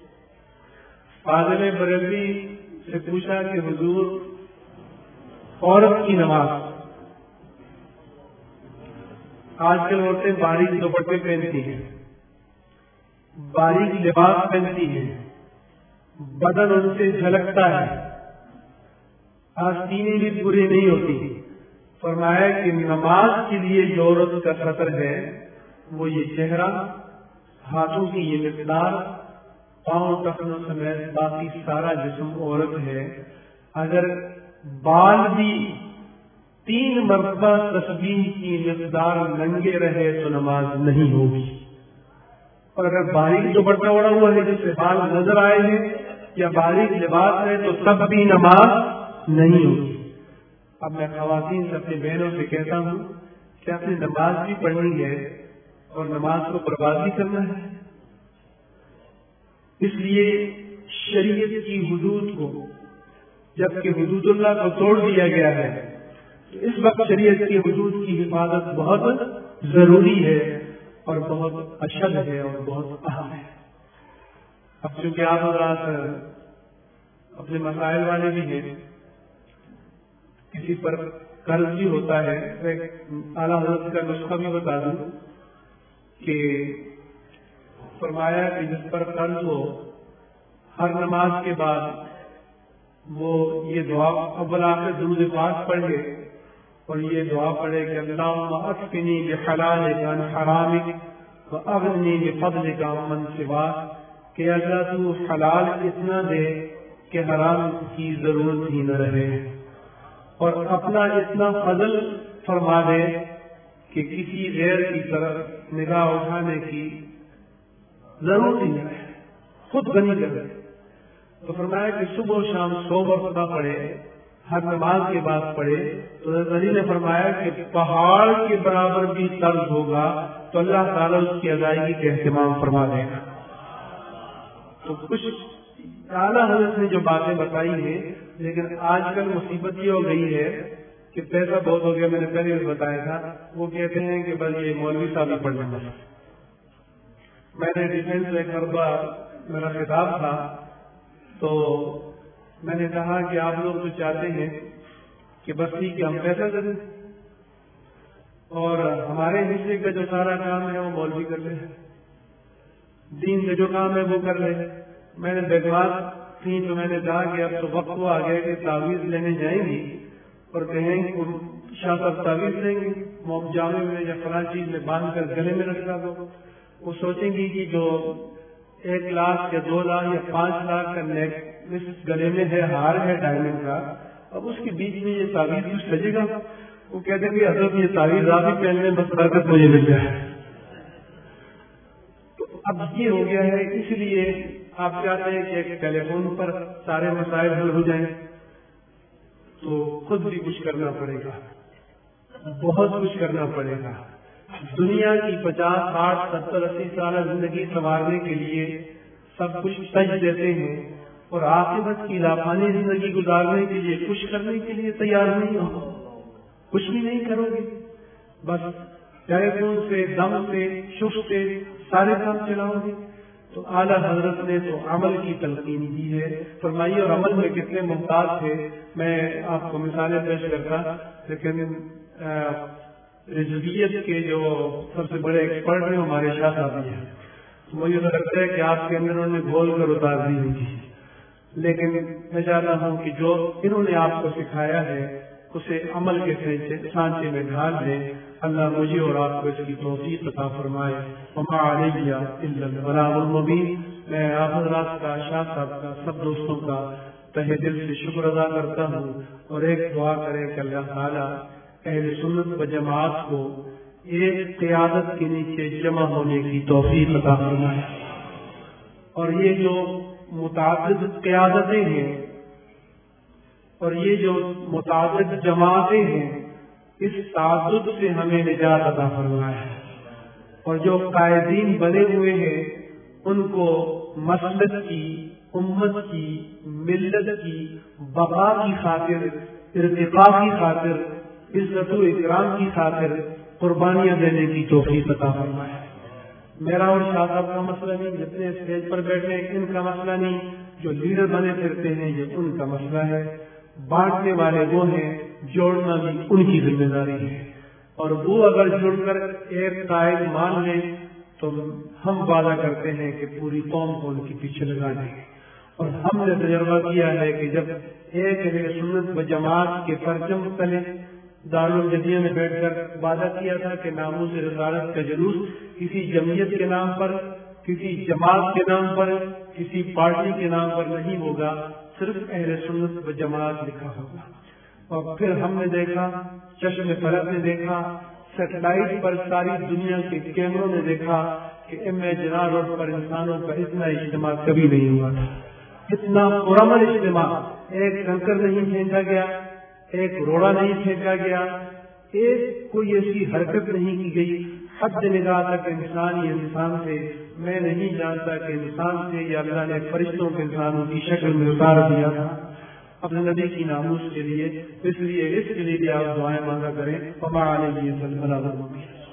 فاضل بریلوی سے پوچھا کہ حضور عورت کی نماز, آج کل عورتیں باریک دوپٹے پہنتی ہیں, باریک لباس پہنتی ہیں, بدن ان سے جھلکتا ہے, آستینیں بھی پوری نہیں ہوتی. فرمایا کہ نماز کے لیے جو عورت کا سطر ہے وہ یہ چہرہ, ہاتھوں کی یہ مقدار, پاؤں ٹخنوں سمیت باقی سارا جسم عورت ہے. اگر بال بھی 3 مرتبہ تسبیح کی مقدار ننگے رہے تو نماز نہیں ہوگی. اور اگر باریک دوپٹہ اوڑھا ہوا ہے جس سے بال نظر آئے ہیں یا باریک لباس ہے تو تب بھی نماز نہیں ہوگی. اب میں خواتین سے اپنی بہنوں سے کہتا ہوں کہ اپنی نماز بھی پڑھنی ہے اور نماز کو برباد بھی کرنا ہے. اس لیے شریعت کی حدود کو, جبکہ حدود اللہ کو توڑ دیا گیا ہے, اس وقت شریعت کی حدود کی حفاظت بہت ضروری ہے اور بہت اشد ہے اور بہت اہم ہے. اب چونکہ آپ حضرات اپنے مسائل والے بھی ہیں, کسی پر قرض بھی ہوتا ہے. اعلیٰ حضرت کا نسخہ بھی بتا دوں کہ فرمایا کہ جس پر قرض ہو ہر نماز کے بعد وہ یہ دعا اول آخر درود پاک پڑھے اور یہ دعا پڑھے کہ اللہم اکفنی بحلالک عن حرامک واغنی بفضلک عمن سواک، کہ اللہ تو حلال اتنا دے کہ حرام کی ضرورت ہی نہ رہے، اور اپنا اتنا فضل فرما دے کہ کسی غیر کی طرف نگاہ اٹھانے کی ضرورت ہی نہ رہے، خود غنی کر دے. تو فرمایا کہ صبح و شام 100 مرتبہ پڑھے، ہر نماز کے بعد پڑھے. تو حضرت علی نے فرمایا کہ پہاڑ کے برابر بھی قرض ہوگا تو اللہ تعالیٰ اس کی ادائیگی کا اہتمام فرما دے گا. تو کچھ اعلیٰ حضرت نے جو باتیں بتائی ہیں، لیکن آج کل مصیبت یہ ہو گئی ہے کہ پیسہ بہت ہو گیا. میں نے پہلے بھی بتایا تھا، وہ کہتے ہیں کہ بس یہ مولوی صاحب ہی پڑھ لیں. میں نے ڈیفینس ایک مرتبہ میرا خطاب تھا تو میں نے کہا کہ آپ لوگ تو چاہتے ہیں کہ بس ٹھیک ہے ہم پیسہ دے دیں اور ہمارے حصے کا جو سارا کام ہے وہ مولوی کر لے، دین کا جو کام ہے وہ کر لے. میں نے بیگمات تھی تو میں نے کہا کہ اب تو وقت وہ آ گیا کہ تعویذ لینے جائیں گی اور کہیں کہ شاہ صاحب تعویذ لیں گے جامع میں یا فلاں چیز میں باندھ کر گلے میں رکھا دو. وہ سوچیں گی کہ جو 1 لاکھ یا 2 لاکھ یا 5 لاکھ کا نیکلیس گلے میں ہے، ہار ہے ڈائمنڈ کا، اب اس کے بیچ میں یہ تعویذ کچھ سجے گا. وہ کہتے ہیں کہ حضرت یہ تعویذ آپ ہی پہننے بس برکت مجھے مل جائے. تو اب یہ ہو گیا ہے، اس لیے آپ چاہتے ہیں کہ ایک ٹیلی فون پر سارے مسائل حل ہو جائیں تو خود بھی کچھ کرنا پڑے گا، بہت کچھ کرنا پڑے گا. دنیا کی 50 60 70 80 سالہ زندگی سنوارنے کے لیے سب کچھ تج دیتے ہیں اور عاقبت کی لافانی زندگی گزارنے کے لیے کچھ کرنے کے لیے تیار نہیں ہو، کچھ بھی نہیں کرو گے، بس ٹیلی فون سے دم سے شف سے سارے کام چلاؤ گے. تو اعلیٰ حضرت نے تو عمل کی تلقین دی ہے. فرمائیے اور عمل میں کتنے ممتاز تھے. میں آپ کو مثالیں پیش کرتا، لیکن رجویت کے جو سب سے بڑے ایکسپرٹ ہیں ہمارے شاہ صاحب ہیں. مجھے تو لگتا ہے کہ آپ کے اندر انہوں نے گھول کر اتار دی ہوگی، لیکن میں چاہتا ہوں کہ جو انہوں نے آپ کو سکھایا ہے اسے عمل کے سانچے میں ڈھال دیں. اللہ مجھے اور آپ کو اس کی توفیق عطا فرمائے. وما علیہ الا البلاغ المبین. میں آپ حضرات کا، شاہ صاحب کا، سب دوستوں کا تہ دل سے شکر ادا کرتا ہوں اور ایک دعا کریں کہ اللہ تعالیٰ اہل سنت و جماعت کو ایک قیادت کے نیچے جمع ہونے کی توفیق عطا فرمائے. اور یہ جو متعدد قیادتیں ہیں اور یہ جو متعدد جماعتیں ہیں، اس تعدد سے ہمیں نجات عطا فرمائے. اور جو قائدین بنے ہوئے ہیں ان کو مسلک کی، امت کی، ملت کی بقا کی خاطر، ارتقاء کی خاطر، عزت و اکرام کی خاطر قربانیاں دینے کی توفیق عطا فرمائے. میرا اور شاہ صاحب کا مسئلہ نہیں، جتنے اسٹیج پر بیٹھے ان کا مسئلہ نہیں، جو لیڈر بنے پھرتے ہیں یہ ان کا مسئلہ ہے. بانٹنے والے وہ ہیں، جوڑنا بھی ان کی ذمہ داری ہے. اور وہ اگر جڑ کر ایک قائد مان لیں تو ہم وعدہ کرتے ہیں کہ پوری قوم کو ان کے پیچھے لگا دیں گے. اور ہم نے تجربہ کیا ہے کہ جب ایک سنت و جماعت کے پرچم تلے دارالجدیہ میں بیٹھ کر وعدہ کیا تھا کہ ناموس رسالت کا جلوس کسی جمعیت کے نام پر، کسی جماعت کے نام پر، کسی پارٹی کے نام پر نہیں ہوگا، صرف اہل سنت و جماعت لکھا ہوگا. اور پھر ہم نے دیکھا، چشم فلک نے دیکھا، سیٹلائٹ پر ساری دنیا کے کیمروں نے دیکھا کہ جناح روڈ پر انسانوں کا اتنا اجتماع کبھی نہیں ہوا تھا. اتنا پرامن اجتماع، ایک کنکر نہیں پھینکا گیا، ایک روڑا نہیں پھینکا گیا، ایک کوئی ایسی حرکت نہیں کی گئی. حد نگاہ تک انسان ہی انسان سے. میں نہیں جانتا کہ انسان سے یا اللہ نے فرشتوں کے انسانوں کی شکل میں اتار دیا تھا اپنے نبی کی ناموس کے لیے. اس لیے اس کے لیے بھی آپ دعائیں مانگا کریں. وما علیہ البلاغ المبین.